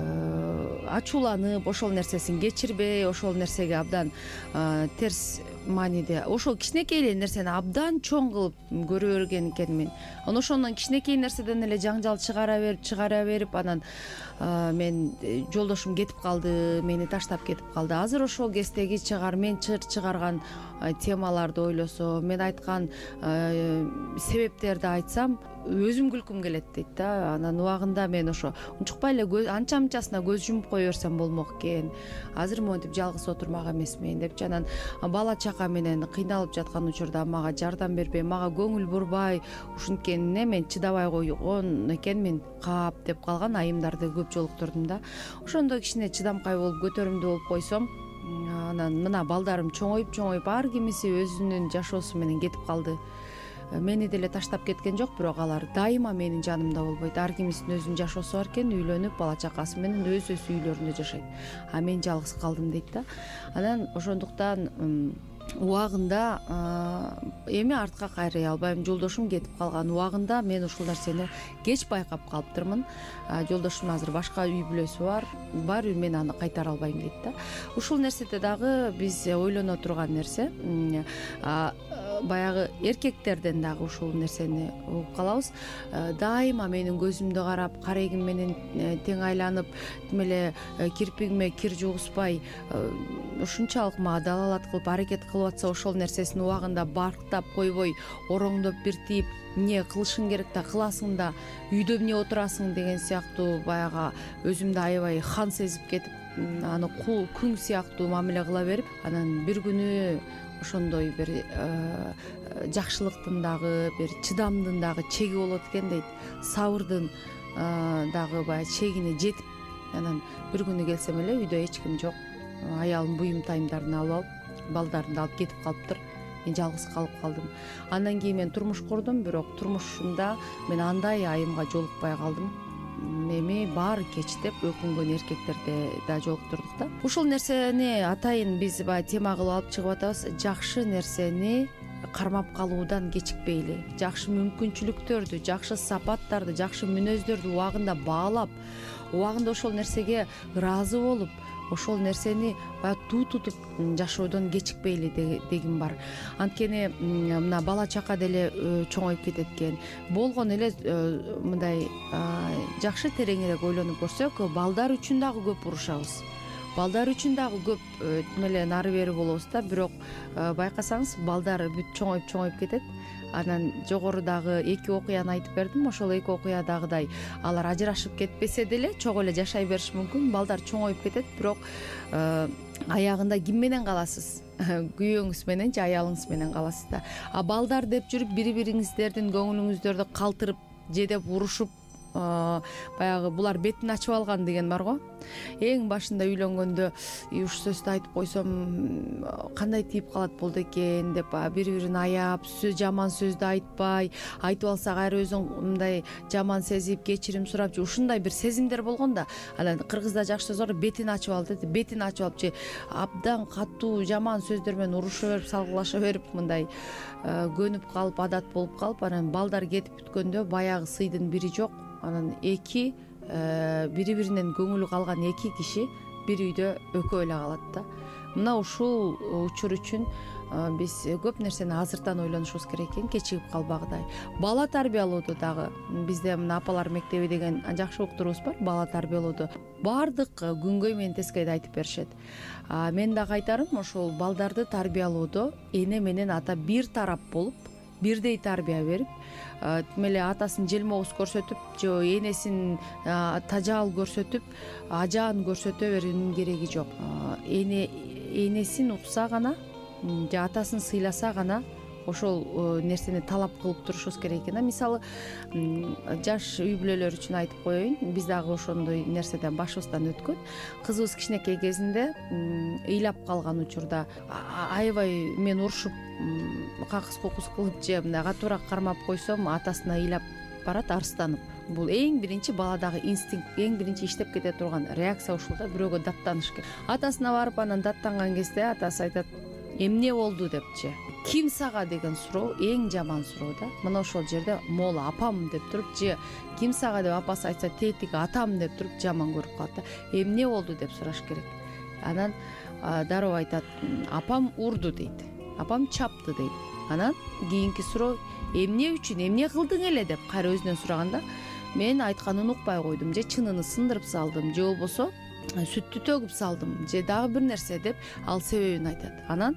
ачууланып, ошол нерсесин кечирбей, ошол нерсеге абдан терс мааниде, ошол кичинекей эле нерсени абдан чоң кылып көрө берген экенмин. Анан ошондон кичинекей нерседен эле жаңжал чыгара берип, чыгара берип, анан мен жолдошум кетип калды, мени таштап кетип калды. Азыр ошол кездеги чыгар, мен чыгарган темаларды ойлосо, мен айткан себептерди айтсам, өзүм күлкүм келет дейт да. Анан убагында мен ошо унчукпай эле анча мынчасына көз жумуп кое берсем болмок экен, азыр монтип жалгыз отурмак эмесмин депчи. Анан бала чака менен кыйналып жаткан учурда мага жардам бербей, мага көңүл бурбай ушинткенине мен чыдабай койгон экенмин, каап деп калган айымдарды көп жолуктурдум да. Ошондо кичине чыдамкай болуп көтөрүмдүү болуп койсом, анан мына балдарым чоңоюп чоңоюп ар кимиси өзүнүн жашоосу менен кетип калды. Мени деле таштап кеткен жок, бирок алар дайыма менин жанымда болбойт. Ар кимисинин өзүнүн жашоосу бар экен, үйлөнүп бала чакасы менен өз өз үйлөрүндө жашайт. А мен жалгыз калдым дейт да. Анан ошондуктан убагында эми артка кайрый албайм. Жолдошум кетип калган убагында мен ушул нерсени кеч байкап калыптырмын. Жолдошум азыр башка үй бүлөсү бар, барыбир мен аны кайтара албайм дейт да. Ушул нерседе дагы биз ойлоно турган нерсе, баягы эркектерден дагы ушул нерсени угуп калабыз. Дайыма менин көзүмдү карап, карегим менен тең айланып, тим эле кирпигиме кир жугузбай, ушунчалык мага далалат кылып аракет кылып атса, ошол нерсесин убагында барктап койбой, ороңдоп биртип, эмне кылышың керек да кыласың да, үйдө эмне отурасың деген сыяктуу баягы өзүмдү аябай хан сезип кетип, аны кул күң сыяктуу мамиле кыла берип, анан бир күнү ошондой бир жакшылыктын дагы, бир чыдамдын дагы чеги болот экен дейт. Сабырдын дагы баягы чегине жетип, анан бир күнү келсем эле үйдө эч ким жок. Аялым буюм тайымдарын алып алып, балдарын алып кетип калыптыр. Мен жалгыз калып калдым. Андан кийин мен турмуш курдум, бирок турмушумда мен андай айымга жолукпай калдым. Эми баары кечтеп өкүнгөн эркектерде да жолуктурдук да. Ушул нерсени атайын биз баягы тема кылып алып чыгып атабыз. Жакшы нерсени кармап калуудан кечикпейли. Жакшы мүмкүнчүлүктөрдү, жакшы сапаттарды, жакшы мүнөздөрдү убагында баалап, убагында ошол нерсеге ыраазы болуп, ошол нерсени баягы туу тутуп жашоодон кечикпейли дегим бар. Анткени мына бала чака деле чоңоюп кетет экен. Болгон эле мындай жакшы тереңирээк ойлонуп көрсөк, балдар үчүн дагы көп урушабыз. Балдар үчүн дагы көп тим эле нары бери болобуз да, бирок байкасаңыз балдар бүт чоңоюп чоңоюп кетет. Анан жогорудагы эки окуяны айтып бердим. Ошол эки окуядагыдай алар ажырашып кетпесе деле чогуу эле жашай бериши мүмкүн. Балдар чоңоюп кетет, бирок аягында ким менен каласыз? Күйөөңүз менен же аялыңыз менен каласыз да. А балдар деп жүрүп бири-бириңиздердин көңүлүңүздөрдү калтырып, же деп урушуп, баягы булар бетин ачып алган деген бар го. Эң башында үйлөнгөндө уш сөздү айтып койсом кандай тийип калат болду экен деп бири-бирин аяп, жаман сөздү айтпай, айтып алса кайра өзүн мындай жаман сезип, кечирим сурап, же ушундай бир сезимдер болгон да. Анан кыргызда жакшы сөз бар, бетин ачып ал дейт. Бетин ачып алып же абдан катуу жаман сөздөр менен уруша берип, салгылаша берип, мындай көнүп калып, адат болуп калып, анан балдар кетип бүткөндө баягы сыйдын бири жок. Анан эки бири-биринен көңүлү калган эки киши бир үйдө экөө эле калат да. Мына ушул учур үчүн биз көп нерсени азыртан ойлонушубуз керек экен, кечигип калбагыдай. Бала тарбиялоодо дагы бизде мына апалар мектеби деген жакшы уктурубуз бар. Бала тарбиялоодо баардык күнгөй менен тескейди айтып беришет. Мен дагы айтарым, ошол балдарды тарбиялоодо эне менен ата бир тарап болуп, бирдей тарбия берип, тим эле атасын желмогуз көрсөтүп, же энесин тажаал көрсөтүп, ажаан көрсөтө берүүнүн кереги жок. Эне энесин укса гана, же атасын сыйласа гана ошол нерсени талап кылып турушубуз керек экен. Мисалы, жаш үй бүлөлөр үчүн айтып коеюн, биз дагы ошондой нерседен башыбыздан өткөн. Кызыбыз кичинекей кезинде ыйлап калган учурда аябай мен урушуп, какыс кукус кылып, же мындай катуураак кармап койсом, атасына ыйлап барат арыстанып. Бул эң биринчи баладагы инстинкт, эң биринчи иштеп кете турган реакция ушул да, бирөөгө даттаныш керек. Атасына барып анан даттанган кезде атасы айтат: эмне болду депчи. Ким сага деген суроо эң жаман суроо да. Мына ошол жерде мола апам деп туруп, же ким сага деп апасы айтса, тетиги атам деп туруп жаман көрүп калат да. Эмне болду деп сураш керек. Анан дароо айтат: апам урду дейт, апам чапты дейт. Анан кийинки суроо: эмне үчүн, эмне кылдың эле деп кайра өзүнөн сураганда, мен айтканын укпай койдум, же чынын сындырып салдым, же болбосо сүттү төгүп салдым, же дагы бир нерсе деп ал себебин айтат. Анан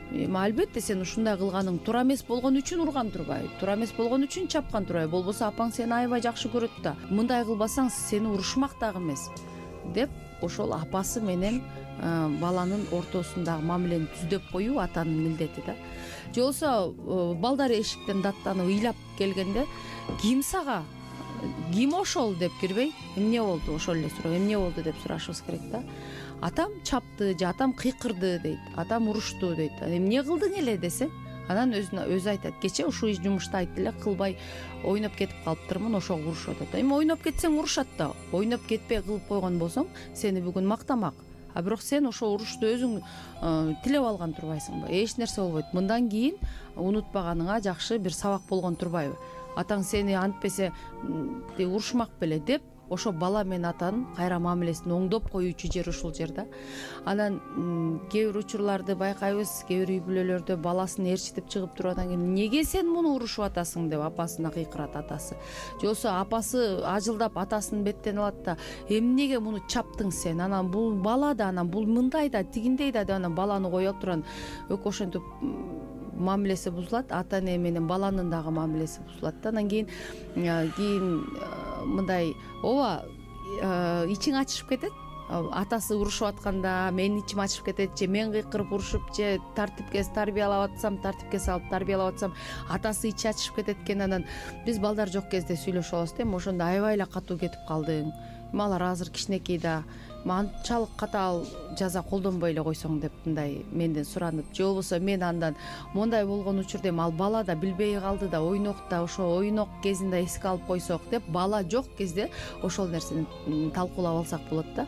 эми албетте сен ушундай кылганың туура эмес болгон үчүн урган турбайбы, туура эмес болгон үчүн чапкан турбайбы, болбосо апаң сени аябай жакшы көрөт да, мындай кылбасаң сени урушмак дагы эмес деп ошол апасы менен баланын ортосундагы мамилени түздөп коюу атанын милдети да. Же болбосо балдар эшиктен даттанып ыйлап келгенде ким сага, ким ошол деп кирбей, эмне болду ошол эле суроо, эмне болду деп сурашыбыз керек да. Атам чапты же атам кыйкырды дейт, атам урушту дейт. Эмне кылдың эле десең, анан өзүнө өзү айтат, кече ушул жумушта айтты эле, кылбай ойноп кетип калыптырмын, ошого урушуп атат. Эми ойноп кетсең урушат да, ойноп кетпей кылып койгон болсоң, сени бүгүн мактамак. А бирок сен ошол урушту өзүң тилеп алган турбайсыңбы? Эч нерсе болбойт. Мындан кийин унутпаганыңа жакшы бир сабак болгон турбайбы? Атаң сени антпесе урушмак беле деп ошо бала менен атанын кайра мамилесин оңдоп коюучу жер ушул жер да. Анан кээ бир учурларды байкайбыз, кээ бир үй бүлөлөрдө баласын ээрчитип чыгып туруп анан кийин эмнеге сен муну урушуп атасың деп апасына кыйкырат атасы. Же болбосо апасы ажылдап атасынын беттен алат да, эмнеге муну чаптың сен? Анан бул бала да, анан бул мындай да, тигиндей да деп анан баланы коюп туран өкө ошентип мамилеси бузулат, ата эне менен баланын дагы мамилеси бузулат да. Анан кийин кийин мындай ооба ичиң ачышып кетет. Атасы урушуп атканда менин ичим ачышып кетет, же мен кыйкырып урушуп, же тартипке тарбиялап атсам, тартипке салып тарбиялап атсам, атасы ичи ачышып кетет экен. Анан биз балдар жок кезде сүйлөшүп алабыз да, эми ошондо аябай эле катуу кетип калдың. Алар азыр кичинекей да, анчалык катаал жаза колдонбой эле койсоң деп мындай менден суранып, же болбосо мен андан мондай болгон учурда эми ал бала да билбей калды да, ойнок да, ошо ойнок кезинде эске алып койсок деп бала жок кезде ошол нерсени талкуулап алсак болот да.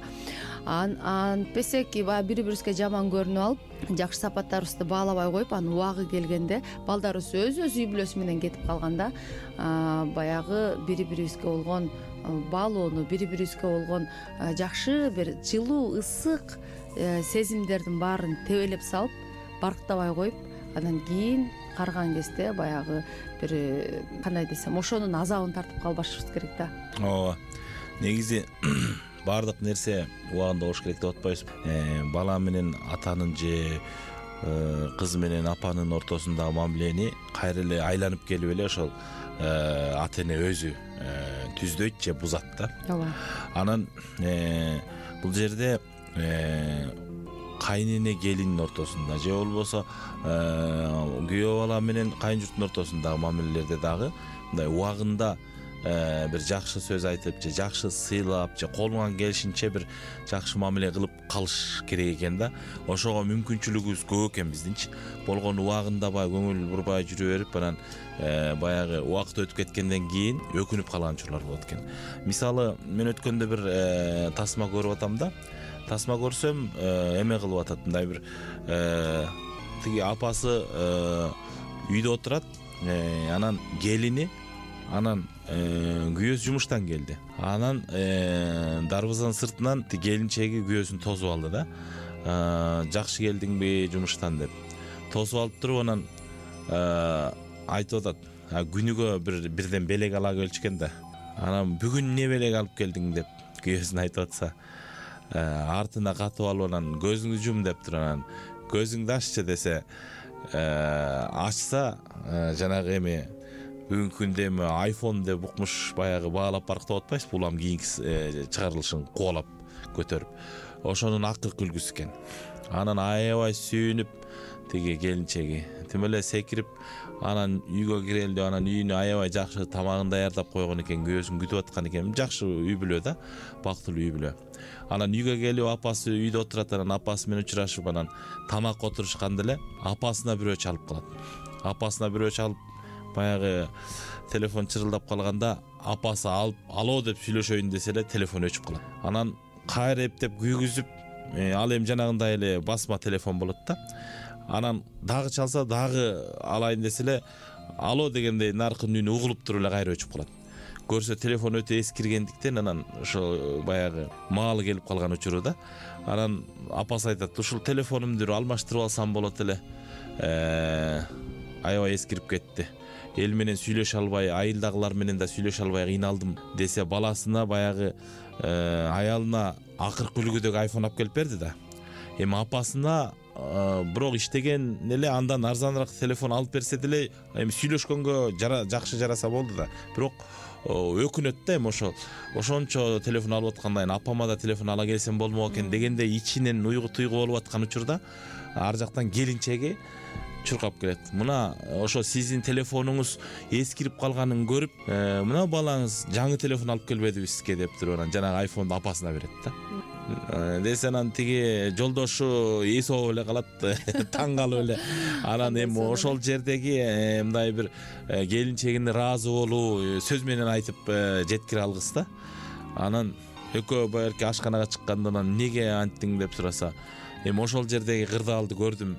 Антпесек баягы бири бирибизге жаман көрүнүп алып, жакшы сапаттарыбызды баалабай коюп, анын убагы келгенде балдарыбыз өз-өз үй бүлөсү менен кетип калганда, баягы бири бирибизге болгон баалоону, бири бирибизге болгон жакшы бир жылуу, ысык сезимдердин баарын тебелеп салып, барктабай коюп, анан кийин карган кезде баягы бир кандай десем, ошонун азабын тартып калбашыбыз керек да. Ооба. Негизи баардык нерсе убагында болуш керек деп атпайбызбы? Бала менен атанын же кыз менен апанын ортосундагы мамилени кайра эле айланып келип эле ошол ата эне өзү түздөйт же бузат да. Ооба. Анан бул жерде кайнене келиндин ортосунда же болбосо күйөө бала менен кайын журттун ортосундагы мамилелерде дагы мындай убагында бир жакшы сөз айтып же жакшы сыйлап же колуңан келишинче бир жакшы мамиле кылып калыш керек экен да. Ошого мүмкүнчүлүгүбүз көп экен биздинчи. Болгон убагында баягы көңүл бурбай жүрө берип, анан баягы убакыт өтүп кеткенден кийин өкүнүп калган учурлар болот экен. Мисалы, мен өткөндө бир тасма көрүп атам да. Тасма көрсөм эме кылып атат, мындай бир тиги апасы үйдө отурат, анан келини, анан күйөөсү жумуштан келди. Анан дарбазанын сыртынан келинчеги күйөөсүн тосуп алды да. Жакшы келдиңби жумуштан деп. Тосуп алып туруп анан айтып атат, күнүгө бир бирден белек ала келчү да. Анан бүгүн эмне белек алып келдиң деп күйөөсүн айтып атса, артына катып алып анан көзүңдү жум деп туруп анан көзүңдү аччы десе, ачса жанагы эми бүгүнкү күндө эми айфон деп укмуш баягы баалап барктап атпайсызбы, улам кийинки чыгарылышын кубалап көтөрүп. Ошонун акыркы күлгүсү экен. Анан аябай сүйүнүп тиги келинчеги тим эле секирип, анан үйгө кирелди, анан үйүнө аябай жакшы тамагын даярдап койгон экен, күйөөсүн күтүп аткан экен. Жакшы үй бүлө да, бактылуу үй бүлө. Анан үйгө келип апасы үйдө отурат, анан апасы менен учурашып, анан тамакка отурушканда эле апасына бирөө чалып калат. Апасына бирөө чалып баягы телефон чырылдап калганда, апасы алып алоо деп сүйлөшөйүн десе эле телефон өчүп калат. Анан кайра эптеп күйгүзүп, ал эми жанагындай эле басма телефон болот да. Анан дагы чалса, дагы алайын десе эле алоо дегенде наркын үнү угулуп туруп эле кайра өчүп калат. Көрсө телефон өтө эскиргендиктен анан ошо баягы маалы келип калган учуру да. Анан апасы айтат, ушул телефонумду алмаштырып алсам болот эле. Аябай эскирип кетти. Эл менен сүйлөшө албай, айылдагылар менен да сүйлөшө албай кыйналдым десе, баласына баягы аялына акыркы үлгүдөгү айфон алып келип берди да. Эми апасына бирок иштеген эле андан арзаныраак телефон алып берсе деле эми сүйлөшкөнгө жакшы жараса болду да. Бирок өкүнөт да эми ошол ошончо телефон алып аткандан кийин апама да телефон ала келсем болмок экен дегендей ичинен уйгу туйгу болуп аткан учурда ар жактан келинчеги чуркап келет. Мына ошо сиздин телефонуңуз эскирип калганын көрүп, мына балаңыз жаңы телефон алып келбедиби сизге деп туруп анан жанагы айфонду апасына берет да. Десе анан тиги жолдошу эсоп эле калат, таң калып эле. Анан эми ошол жердеги мындай бир келинчегине ыраазы болуу, сөз менен айтып жеткире алгыс да. Анан экөө балки ашканага чыкканда неге анттиң деп сураса, эми ошол жердеги кырдаалды көрдүм.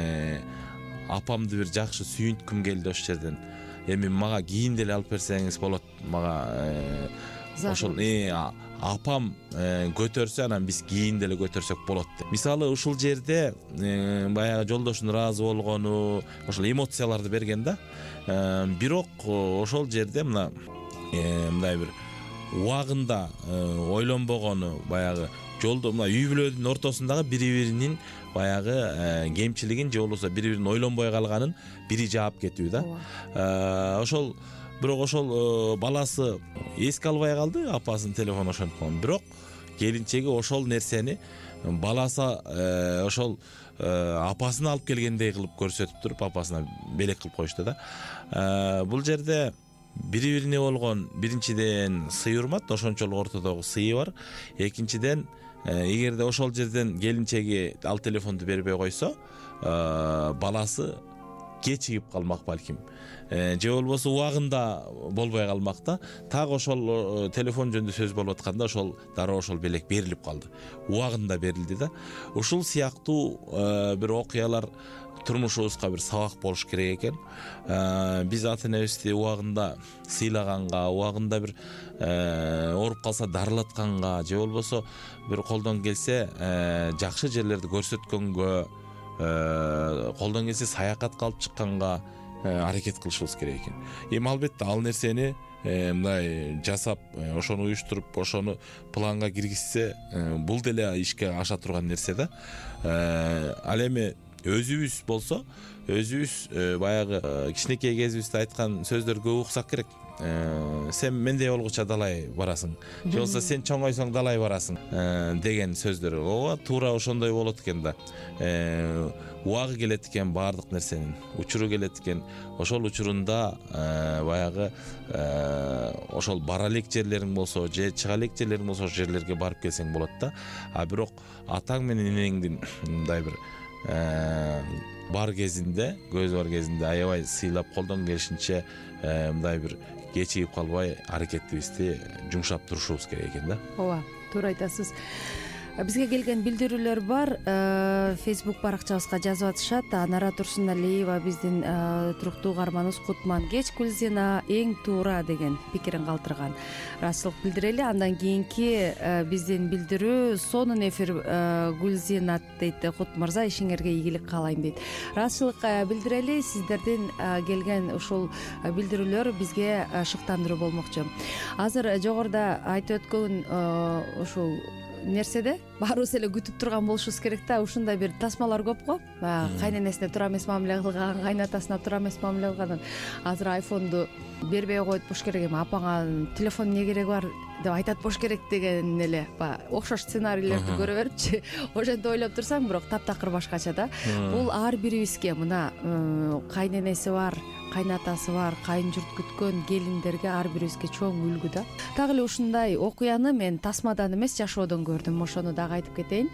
Апамды бир жакшы сүйүнткүм келди ошол жерден. Эми мага кийин деле алып берсеңиз болот. Мага ошол апам көтөрсө анан биз кийин деле көтөрсөк болот деп. Мисалы ушул жерде баягы жолдошунун ыраазы болгону, ошол эмоцияларды берген да. Бирок ошол жерде мына мындай бир убагында ойлонбогону, баягы жолдо мына үй бүлөнүн ортосундагы бири-биринин баягы кемчилигин же болбосо бири-бирин ойлонбой калганын бири жаап кетүү да. Ошол бирок ошол баласы эске албай калды, апасынын телефону ошентип калган. Бирок келинчеги ошол нерсени баласы ошол апасына алып келгендей кылып көрсөтүп туруп, апасына белек кылып коюшту да. Бул жерде бири-бирине болгон биринчиден сый-урмат, ошончолук ортодогу сыйы бар. Экинчиден, эгерде ошол жерден келинчеги ал телефонду бербей койсо, баласы кечигип калмак балким. Же болбосо убагында болбой калмак да. Так ошол телефон жөнүндө сөз болуп атканда ошол дароо ошол белек берилип калды. Убагында берилди да. Ушул сыяктуу бир окуялар турмушубузга бир сабак болуш керек экен. Биз ата энебизди убагында сыйлаганга, убагында бир ооруп калса дарылатканга, же болбосо бир колдон келсе жакшы жерлерди көрсөткөнгө, колдон келсе саякатка алып чыкканга аракет кылышыбыз керек экен. Эми албетте ал нерсени мындай жасап, ошону уюштуруп, ошону планга киргизсе, бул деле ишке аша турган нерсе да. Ал эми өзүбүз болсо, өзүбүз баягы кичинекей кезибизде айткан сөздөр көп уксак керек. Сен мендей болгуча далай барасың, же болбосо сен чоңойсоң далай барасың деген сөздөр. Ооба, туура ошондой болот экен да. Убагы келет экен баардык нерсенин, учуру келет экен. Ошол учурунда баягы ошол бара элек жерлериң болсо, же чыга элек жерлериң болсо, ошол жерлерге барып келсең болот да. А бирок атаң менен энеңдин мындай бир бар кезинде, көз бар кезинде аябай сыйлап, колдон келишинче мындай бир кечигип калбай аракетибизди жумшап турушубуз керек экен да. Ооба, туура айтасыз. Бизге келген билдирүүлөр бар. Facebook баракчабызга жазып атышат. Анара Турсуналиева биздин туруктуу угарманыбыз Кутман кеч Гүлзина эң туура деген пикирин калтырган. Ыраазычылык билдирели. Андан кийинки биздин билдирүү сонун эфир Гүлзина дейт. Кут мырза, ишиңерге ийгилик каалайм дейт. Ыраазычылык билдирели. Сиздердин келген ушул билдирүүлөр бизге шыктандыруу болмокчу. Азыр жогоруда айтып өткөн ушул нерседе баарыбыз эле күтүп турган болушубуз керек да. Ушундай бир тасмалар көп го. Кайненесине туура эмес мамиле кылган, кайнатасына туура эмес мамиле кылган. Азыр айфонду бербей коет бош керек, эми апаңа телефон эмне кереги бар деп айтат бош керек деген эле окшош сценарийлерди көрө берипчи. Ошентип ойлоп турсаң, бирок таптакыр башкача да. Бул ар бирибизге мына кайненеси бар, кайнатасы бар, кайын журт күткөн келиндерге ар бирибизге чоң үлгү да. Так эле ушундай окуяны мен тасмадан эмес, жашоодон көрдүм. Ошону дагы айтып кетейин.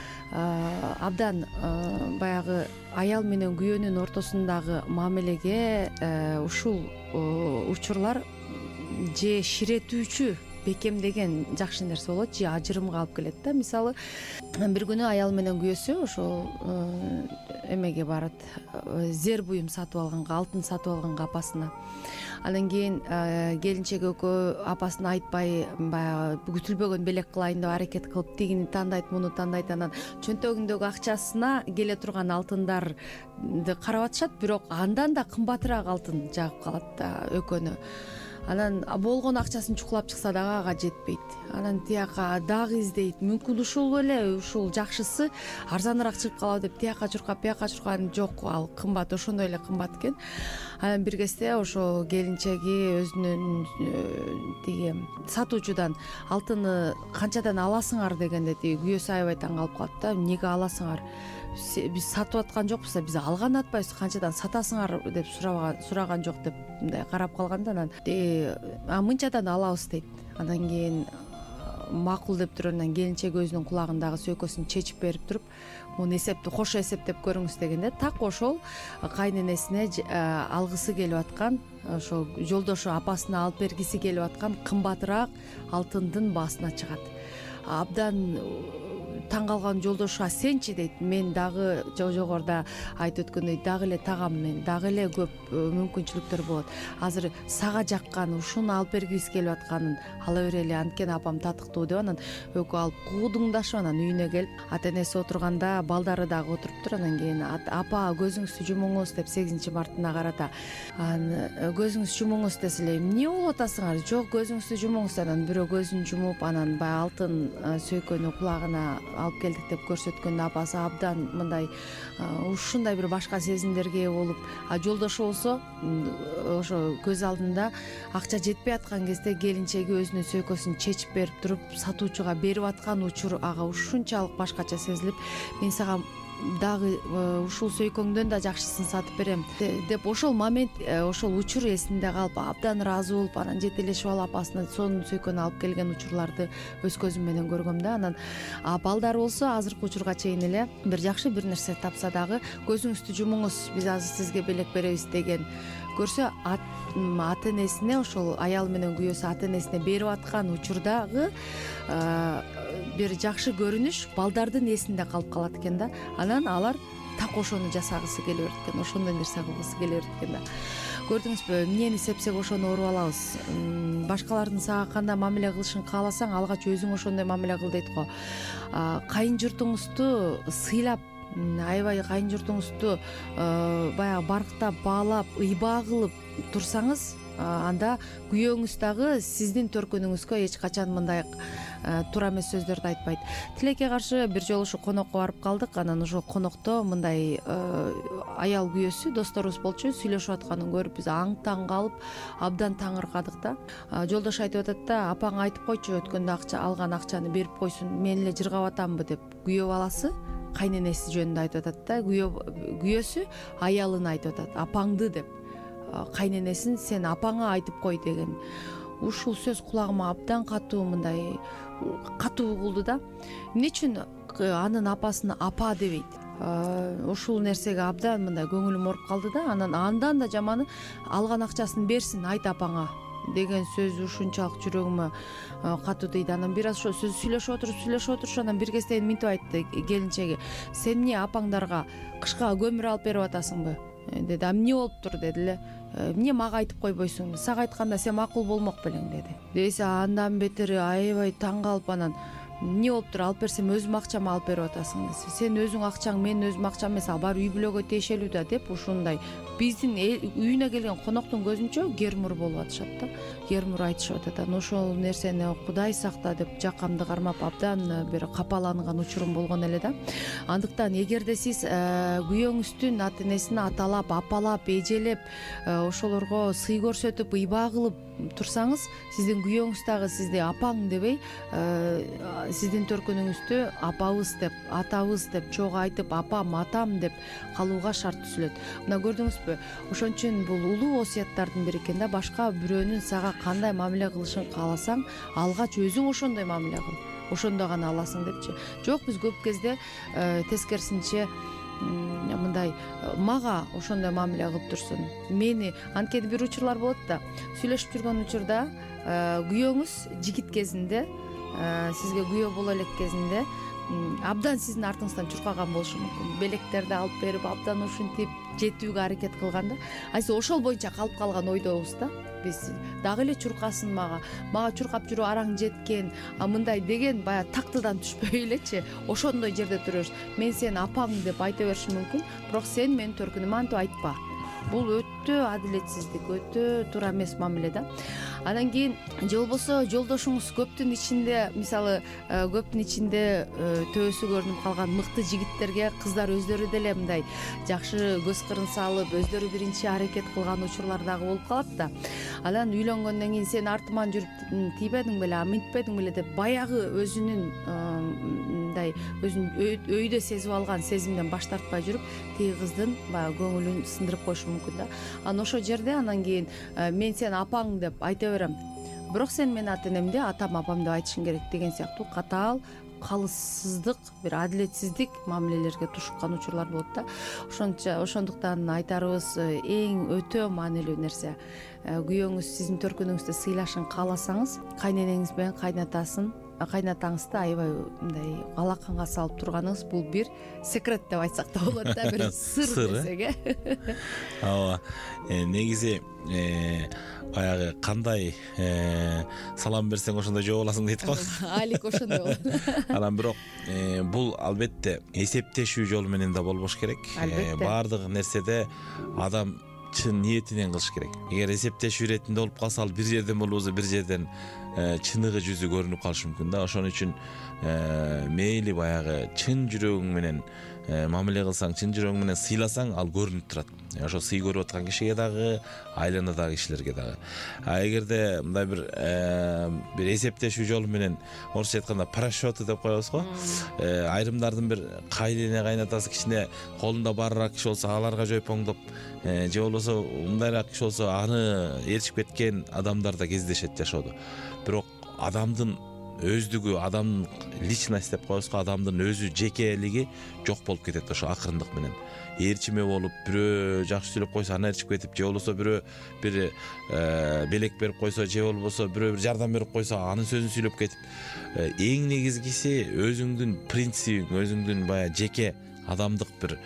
Абдан баягы аял менен күйөөнүн ортосундагы мамилеге ушул учурлар же ширетүүчү бекемдеген жакшы нерсе болот, же ажырымга алып келет да. Мисалы, бир күнү аял менен күйөөсү ошол эмеге барат, зер буюм сатып алганга, алтын сатып алганга апасына. Андан кийин келинчеги экөө апасына айтпай, баягы күтүлбөгөн белек кылайын деп аракет кылып, тигини тандайт, муну тандайт. Анан чөнтөгүндөгү акчасына келе турган алтындарды карап атышат, бирок андан да кымбатыраак алтын жагып калат да экөөнү. анан болгон акчасын чукулап чыкса дагы ага жетпейт. Анан тияка дагы издейт. Мүмкүн ушул эле ушул жакшысы арзаныраак чыгып калабы деп тияка чуркап бияка чуркан жок, ал кымбат, ошондой эле кымбат экен. Анан бир кезде ошо келинчеги өзүнүн тиги сатуучудан алтынны канчадан аласыңар дегенде тиги күйөөсү аябай таң калып калат да. Эмнеге аласыңар? Биз сатып аткан жокпуз, биз алган атпайбыз, канчадан сатасыңар деп сураган сураган жок деп мындай карап калганда, анан а мынчадан алабыз дейт. Андан кийин макул деп туруп анан келинчеги өзүнүн кулагындагы сөйкөсүн чечип берип туруп, муну эсепти кош эсептеп көрүңүз дегенде, так ошол кайненесине алгысы келип аткан, ошо жолдошу апасына алып бергиси келип аткан кымбатыраак алтындын баасына чыгат. Абдан таң калган жолдошу: а сенчи дейт, мен дагы жогоруда айтып өткөндөй дагы эле тагам, мен дагы эле көп мүмкүнчүлүктөр болот. Азыр сага жаккан, ушуну алып бергибиз келип атканын ала берели, анткени апам татыктуу деп анан экөө алып куудуңдашып анан үйүнө келип, ата энеси отурганда балдары дагы отуруптур. Анан кийин апа көзүңүздү жумуңуз деп сегизинчи мартына карата анан көзүңүздү жумуңуз десе эле, эмне болуп атасыңар? Жок, көзүңүздү жумуңуз. Анан бирөө көзүн жумуп, анан баягы алтын сөйкөнү кулагына алып келдик деп көрсөткөндө апасы абдан мындай ушундай бир башка сезимдерге ээ болуп, а жолдошу болсо ошо көз алдында акча жетпей аткан кезде келинчеги өзүнүн сөйкөсүн чечип берип туруп сатуучуга берип аткан учур ага ушунчалык башкача сезилип, мен сага дагы ушул сөйкөңдөн да жакшысын сатып берем деп ошол момент, ошол учур эсинде калып абдан ыраазы болуп, анан жетелешип алып апасына сонун сөйкөнү алып келген учурларды өз көзүм менен көргөм да. Анан балдар болсо азыркы учурга чейин эле бир жакшы бир нерсе тапса дагы көзүңүздү жумуңуз, биз азыр сизге белек беребиз деген көрсө, ата энесине, ошол аял менен күйөөсү ата энесине берип аткан учурдагы бир жакшы көрүнүш балдардын эсинде калып калат экен да. Анан алар так ошону жасагысы келе берет экен, ошондой нерсе кылгысы келе берет экен да. Көрдүңүзбү, эмнени сепсек ошону уруп алабыз. Башкалардын сага кандай мамиле кылышын кааласаң, алгач өзүң ошондой мамиле кыл дейт го. Кайын журтуңузду сыйлап, аябай кайын журтуңузду баягы барктап, баалап, ыйбаа кылып турсаңыз, анда күйөөңүз дагы сиздин төркүнүңүзгө эч качан мындай туура эмес сөздөрдү айтпайт. Тилекке каршы бир жолу ушу конокко барып калдык. Анан ошол конокто мындай аял күйөөсү досторубуз болчу, сүйлөшүп атканын көрүп биз аң-таң калып абдан таңыркадык да. Жолдош айтып атат да: апаңа айтып койчу, өткөндө акча алган акчаны берип койсун, мен эле жыргап атамбы деп. Күйөө баласы кайненеси жөнүндө айтып атат да. Күйөө күйөөсү аялын айтып атат, апаңды деп. Кайненесин сен апаңа айтып кой деген. Ушул сөз кулагыма абдан катуу, мындай катуу угулду да. Эмне үчүн анын апасын апа дебейт? Ушул нерсеге абдан мындай көңүлүм оруп калды да. Анан андан да жаманы, алган акчасын берсин, айт апаңа деген сөз ушунчалык жүрөгүмө катуу тийди. Анан бир аз ошо сөз сүйлөшүп отуруп, сүйлөшүп отуруп, анан бир кезде мынтип айтты келинчеги: сен эмне апаңдарга кышка көмүр алып берип атасыңбы деди. Эмне болуптур деди эле. Эмне мага айтып койбойсуң? Сага айтканда сен макул болмок белең деди. Десе андан бетери аябай таң калып, анан эмне болуптур, алып берсем өзүм акчамы алып берип атасың десе, сен өзүң акчаң менин өзүм акчам эмес, ал баары үй бүлөгө тиешелүү да деп ушундай биздин үйүнө келген коноктун көзүнчө гермур болуп атышат да. Гермур айтышып атат. Анан ошол нерсени Кудай сакта деп жакамды кармап абдан бир капаланган учурум болгон эле да. Андыктан эгерде сиз күйөөңүздүн ата энесин аталап, апалап, эжелеп, ошолорго сый көрсөтүп, ыйбаа кылып турсаңыз, сиздин күйөөңүз дагы сизди апаң дебей, сиздин төркүнүңүздү апабыз деп, атабыз деп чогуу айтып, апам, атам деп калууга шарт түзүлөт. Мына көрдүңүзбү, ошон үчүн бул улуу осуяттардын бири экен да. Башка бирөөнүн сага кандай мамиле кылышын кааласаң, алгач өзүң ошондой мамиле кыл, ошондо гана аласың депчи. Жок, биз көп кезде тескерисинче мындай мага ошондой мамиле кылып турсун, мени, анткени бир учурлар болот да. Сүйлөшүп жүргөн учурда күйөөңүз жигит кезинде, сизге күйөө боло элек кезинде абдан сиздин артыңыздан чуркаган болушу мүмкүн. Белектерди алып берип, абдан ушинтип жетүүгө аракет кылган да. А сиз ошол боюнча калып калган ойдобуз да. Биз дагы эле чуркасын мага, мага чуркап жүрүп араң жеткен, а мындай деген баягы тактыдан түшпөй элечи, ошондой жерде турабыз. Мен сени апаң деп айта беришим мүмкүн, бирок сен менин төркүнүмө антип айтпа. бул өтө адилетсиздик, өтө туура эмес мамиле да. Анан кийин же болбосо жолдошуңуз көптүн ичинде, мисалы көптүн ичинде төбөсү көрүнүп калган мыкты жигиттерге кыздар өздөрү деле мындай жакшы көз кырын салып, өздөрү биринчи аракет кылган учурлар дагы болуп калат да. Анан үйлөнгөндөн кийин сен артыман жүрүп тийбедиң беле, минтпедиң беле деп баягы өзүнүн мындай өзүн өйдө сезип алган сезимден баш тартпай жүрүп, тиги кыздын баягы көңүлүн сындырып коюшу мүмкүн да. Анан ошол жерде анан кийин мен сени апаң деп айта берем, бирок сен менин ата энемди атам апам деп айтышың керек деген сыяктуу катаал, калыссыздык, бир адилетсиздик мамилелерге тушуккан учурлар болот да. Ошончо ошондуктан айтарыбыз эң өтө маанилүү нерсе, күйөөңүз сиздин төркүнүңүздө сыйлашын кааласаңыз, кайненеңиз менен кайнатасын кайнатаңызды аябай мындай алаканга салып турганыңыз бул бир секрет деп айтсак да болот да, бир сыр десек э. Ооба, негизи баягы кандай салам берсең ошондой жооп аласың дейт го. Алик ошондой болот. Анан бирок бул албетте эсептешүү жолу менен да болбош керек. Баардык нерседе адам чын ниетинен кылыш керек. Эгер эсептешүү иретинде болуп калса, ал бир жерден болбосо бир жерден чыныгы жүзү көрүнүп калышы мүмкүн да. Ошон үчүн мейли баягы чын жүрөгүң менен мамиле кылсаң, чын жүрөгүң менен сыйласаң, ал көрүнүп турат. Ошо сый көрүп аткан кишиге дагы, айланадагы кишилерге дагы. А эгерде мындай бир бир эсептешүү жолу менен, орусча айтканда парашюты деп коебуз го. Айрымдардын бир кайнене, кайнатасы кичине колунда барыраак киши болсо, аларга жойпоңдоп, же болбосо мындайраак киши болсо, аны ээрчип кеткен адамдар да кездешет жашоодо. Бирок адамдын өздүгү, адамдын личность деп коебуз го, адамдын өзү жекелиги жок болуп кетет ошо акырындык менен. Ээрчиме болуп, бирөө жакшы сүйлөп койсо аны ээрчип кетип, же болбосо бирөө бир белек берип койсо, же болбосо бирөө бир жардам берип койсо, анын сөзүн сүйлөп кетип, эң негизгиси өзүңдүн принцибиң, өзүңдүн баягы жеке адамдык бир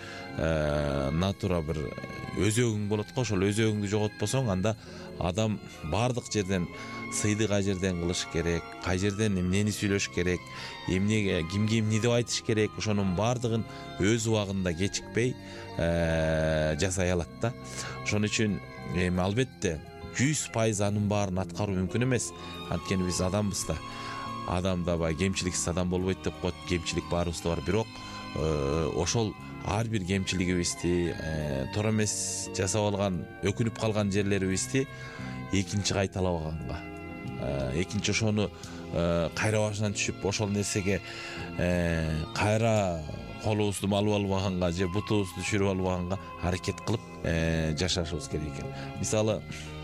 натура, бир өзөгүң болот го. Ошол өзөгүңдү жоготпосоң, анда адам баардык жерден сыйды кай жерден кылыш керек, кай жерден эмнени сүйлөш керек, эмнеге, кимге эмне деп айтыш керек, ошонун баардыгын өз убагында кечикпей жасай алат да. Ошон үчүн эми албетте жүз пайыз анын баарын аткаруу мүмкүн эмес. Анткени биз адамбыз да. Адамда баягы кемчиликсиз адам болбойт деп коет. Кемчилик баарыбызда бар, бирок ошол ар бир кемчилигибизди, туура эмес жасап алган, өкүнүп калган жерлерибизди экинчи кайталабаганга, экинчи ошону кайра башынан түшүп, ошол нерсеге кайра колубузду малып албаганга же бутубузду түшүрүп албаганга аракет кылып жашашыбыз керек экен. Мисалы,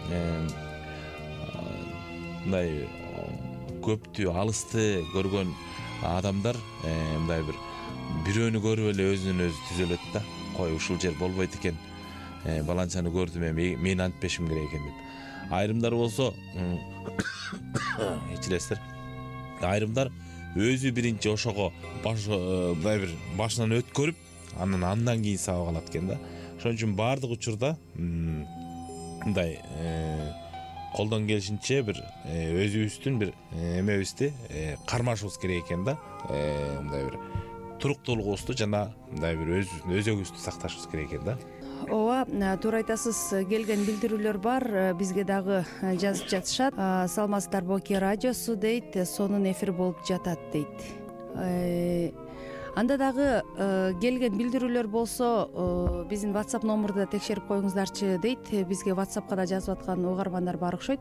мындай көптү, алысты көргөн адамдар мындай бир бирөөнү көрүп эле өзүнөн өзү түзөлөт да. Кой, ушул жер болбойт экен, баланчаны көрдүм, эми мен антпешим керек экен деп. Айрымдар болсо, кечиресиздер, айрымдар өзү биринчи ошого баш мындай бир башынан өткөрүп, анан андан кийин сабак алат экен да. Ошон үчүн баардык учурда мындай колдон келишинче бир өзүбүздүн бир эмебизди кармашыбыз керек экен да. Мындай бир туруктуулугубузду жана мындай бир өзөгүбүздү сакташыбыз керек экен да. Ооба, туура айтасыз. Келген билдирүүлөр бар, бизге дагы жазып жатышат. Саламатсыздарбы, Окей радиосу дейт, сонун эфир болуп жатат дейт. Анда дагы келген билдирүүлөр болсо, биздин WhatsApp номурду текшерип коюңуздарчы дейт. Бизге WhatsAppка да жазып аткан угармандар бар окшойт.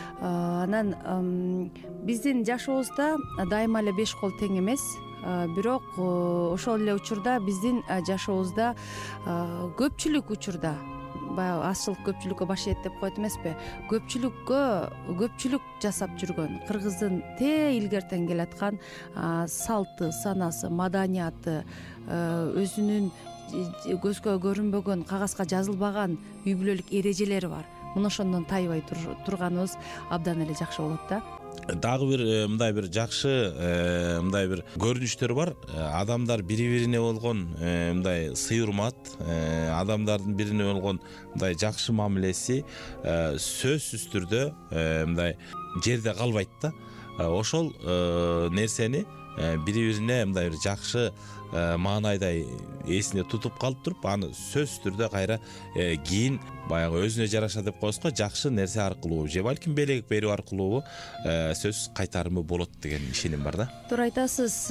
Анан биздин жашообузда дайыма эле беш кол тең эмес. Бирок ошол эле учурда биздин жашообузда көпчүлүк учурда, баягы азчылык көпчүлүккө баш ийет деп коет эмеспи, көпчүлүккө көпчүлүк жасап жүргөн, кыргыздын те илгертен келаткан салты, санасы, маданияты, өзүнүн көзгө көрүнбөгөн, кагазга жазылбаган үй бүлөлүк эрежелери бар. Мына ошондон тайбай турганыбыз абдан эле жакшы болот да. Дагы бир мындай бир жакшы мындай бир көрүнүштөр бар. Адамдар бири-бирине болгон мындай сый урмат, адамдардын бирине болгон мындай жакшы мамилеси сөзсүз түрдө мындай жерде калбайт да. Ошол нерсени бири-бирине мындай бир жакшы маанайдай эсинде тутуп калып туруп, аны сөзсүз түрдө кайра кийин баягы өзүнө жараша деп коебуз го, жакшы нерсе аркылуу же балким белек берүү аркылуу сөзсүз кайтарымы болот деген ишеним бар да. туура айтасыз.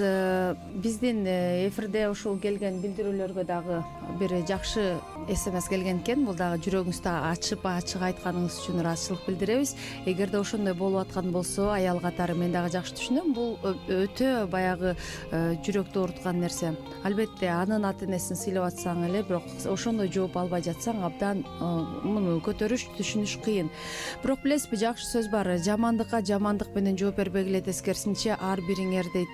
Биздин эфирде ушул келген билдирүүлөргө дагы бир жакшы смс келген экен. Бул дагы жүрөгүңүздү ачып ачык айтканыңыз үчүн ыраазычылык билдиребиз. Эгерде ошондой болуп аткан болсо, аял катары мен дагы жакшы түшүнөм. Бул өтө баягы жүрөктү ооруткан нерсе. Албетте анын ата энесин сыйлап атсаң эле, бирок ошондой жооп албай жатсаң, абдан муну көтөрүш, түшүнүш кыйын. Бирок билесизби, жакшы сөз бар. Жамандыкка жамандык менен жооп бербегиле, тескерисинче ар бириңер дейт,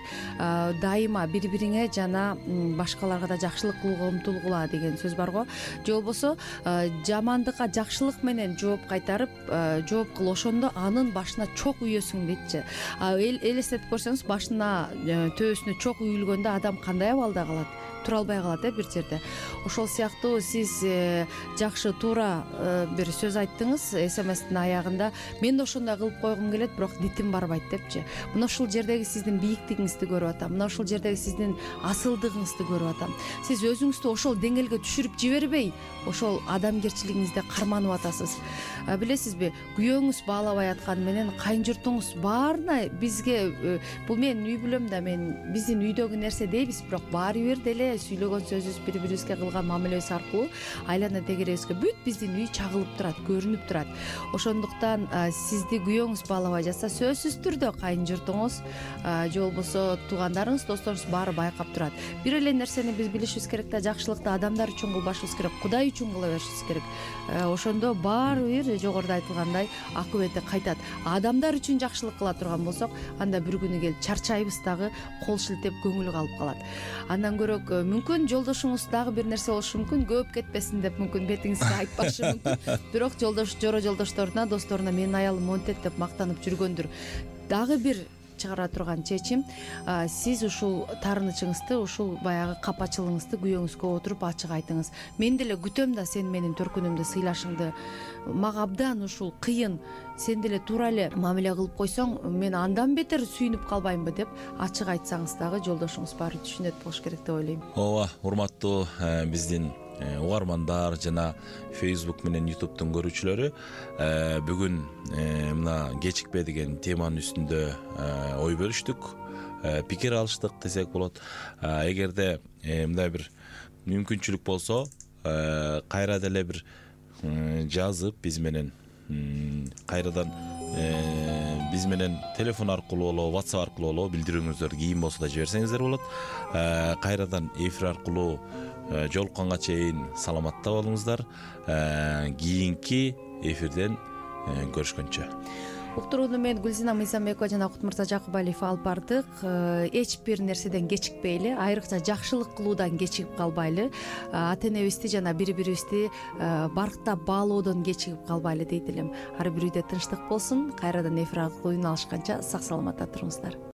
дайыма бири-бириңе жана башкаларга да жакшылык кылууга умтулгула деген сөз бар го. Же болбосо жамандыкка жакшылык менен жооп кайтарып жооп кыл, ошондо анын башына чок үйөсүң дейтчи. Элестетип көрсөңүз, башына төбөсүнө чок үйүлгөндө адам кандай абалда калат? Тура албай калат э бир жерде. Ошол сыяктуу сиз жакшы туура бир сөз айттыңыз смстин аягында. Мен да ошондой кылып койгум келет, бирок дитим барбайт депчи. Мына ушул жердеги сиздин бийиктигиңизди көрүп атам. Мына ушул жердеги сиздин асылдыгыңызды көрүп атам. Сиз өзүңүздү ошол деңгээлге түшүрүп жибербей, ошол адамгерчилигиңизде карманып атасыз. Билесизби, күйөөңүз баалабай атканы менен кайын журтуңуз баарына бизге, бул менин үй бүлөм да, мен биздин үйдөгү нерсе дейбиз, бирок баары бир деле сүйлөгөн сөзүбүз, бири-бирибизге кылган мамилебиз аркылуу айлана тегеребизге бүт биздин үй чагылып турат, көрүнүп турат. Ошондуктан сизди күйөөңүз баалабай жатса, сөзсүз түрдө кайын журтуңуз же болбосо туугандарыңыз, досторуңуз баары байкап турат. Бир эле нерсени биз билишибиз керек да, жакшылыкты адамдар үчүн кылбашыбыз керек, Кудай үчүн кыла беришибиз керек. Ошондо баары бир жогоруда айтылгандай акыбети кайтат. Адамдар үчүн жакшылык кыла турган болсок, анда бир күнү келип чарчайбыз дагы, кол шилтеп көңүл калып калат. Андан көрөк мүмкүн жолдошуңуз дагы бир нерсе болушу мүмкүн, көп кетпесин деп мүмкүн бетиңизге айтпакчы мүмкүн. Бирок жолдош, жора жолдошторуна, досторуна менин аялым монтет деп мактанып жүргөндүр. Дагы бир чыгара турган чечим, сиз ушул таарынычыңызды, ушул баягы капачылыгыңызды күйөөңүзгө отуруп ачык айтыңыз. Мен деле күтөм да сен менин төркүнүмдү сыйлашыңды. Мага абдан ушул кыйын, сен деле туура эле мамиле кылып койсоң, мен андан бетер сүйүнүп калбаймбы деп ачык айтсаңыз дагы жолдошуңуз баары түшүнөт болуш керек деп ойлойм. Ооба, урматтуу биздин угармандар жана Facebook менен YouTube'тун көрүүчүлөрү, бүгүн мына кечикпе деген теманын үстүндө ой бөлүштүк, пикир алыштык десек болот. Эгерде мындай бир мүмкүнчүлүк болсо, кайра деле бир жазып биз менен кайрадан биз менен телефон аркылуу болобу, WhatsApp аркылуу болобу билдирүүңүздөрдү кийин болсо да жиберсеңиздер болот. Кайрадан эфир аркылуу жолукканга чейин саламатта болуңуздар. Кийинки эфирден көрүшкөнчө. Уктурууну мен Гүлзина Мыйзамбекова жана Окут Мырза Жакыбалиев алып бардык. Эч бир нерседен кечикпейли, айрыкча жакшылык кылуудан кечигип калбайлы, ата энебизди жана бири-бирибизди барктап баалоодон кечигип калбайлы дейт элем. Ар бир үйдө тынчтык болсун. Кайрадан эфир аркылуу үн алышканча сак саламатта туруңуздар.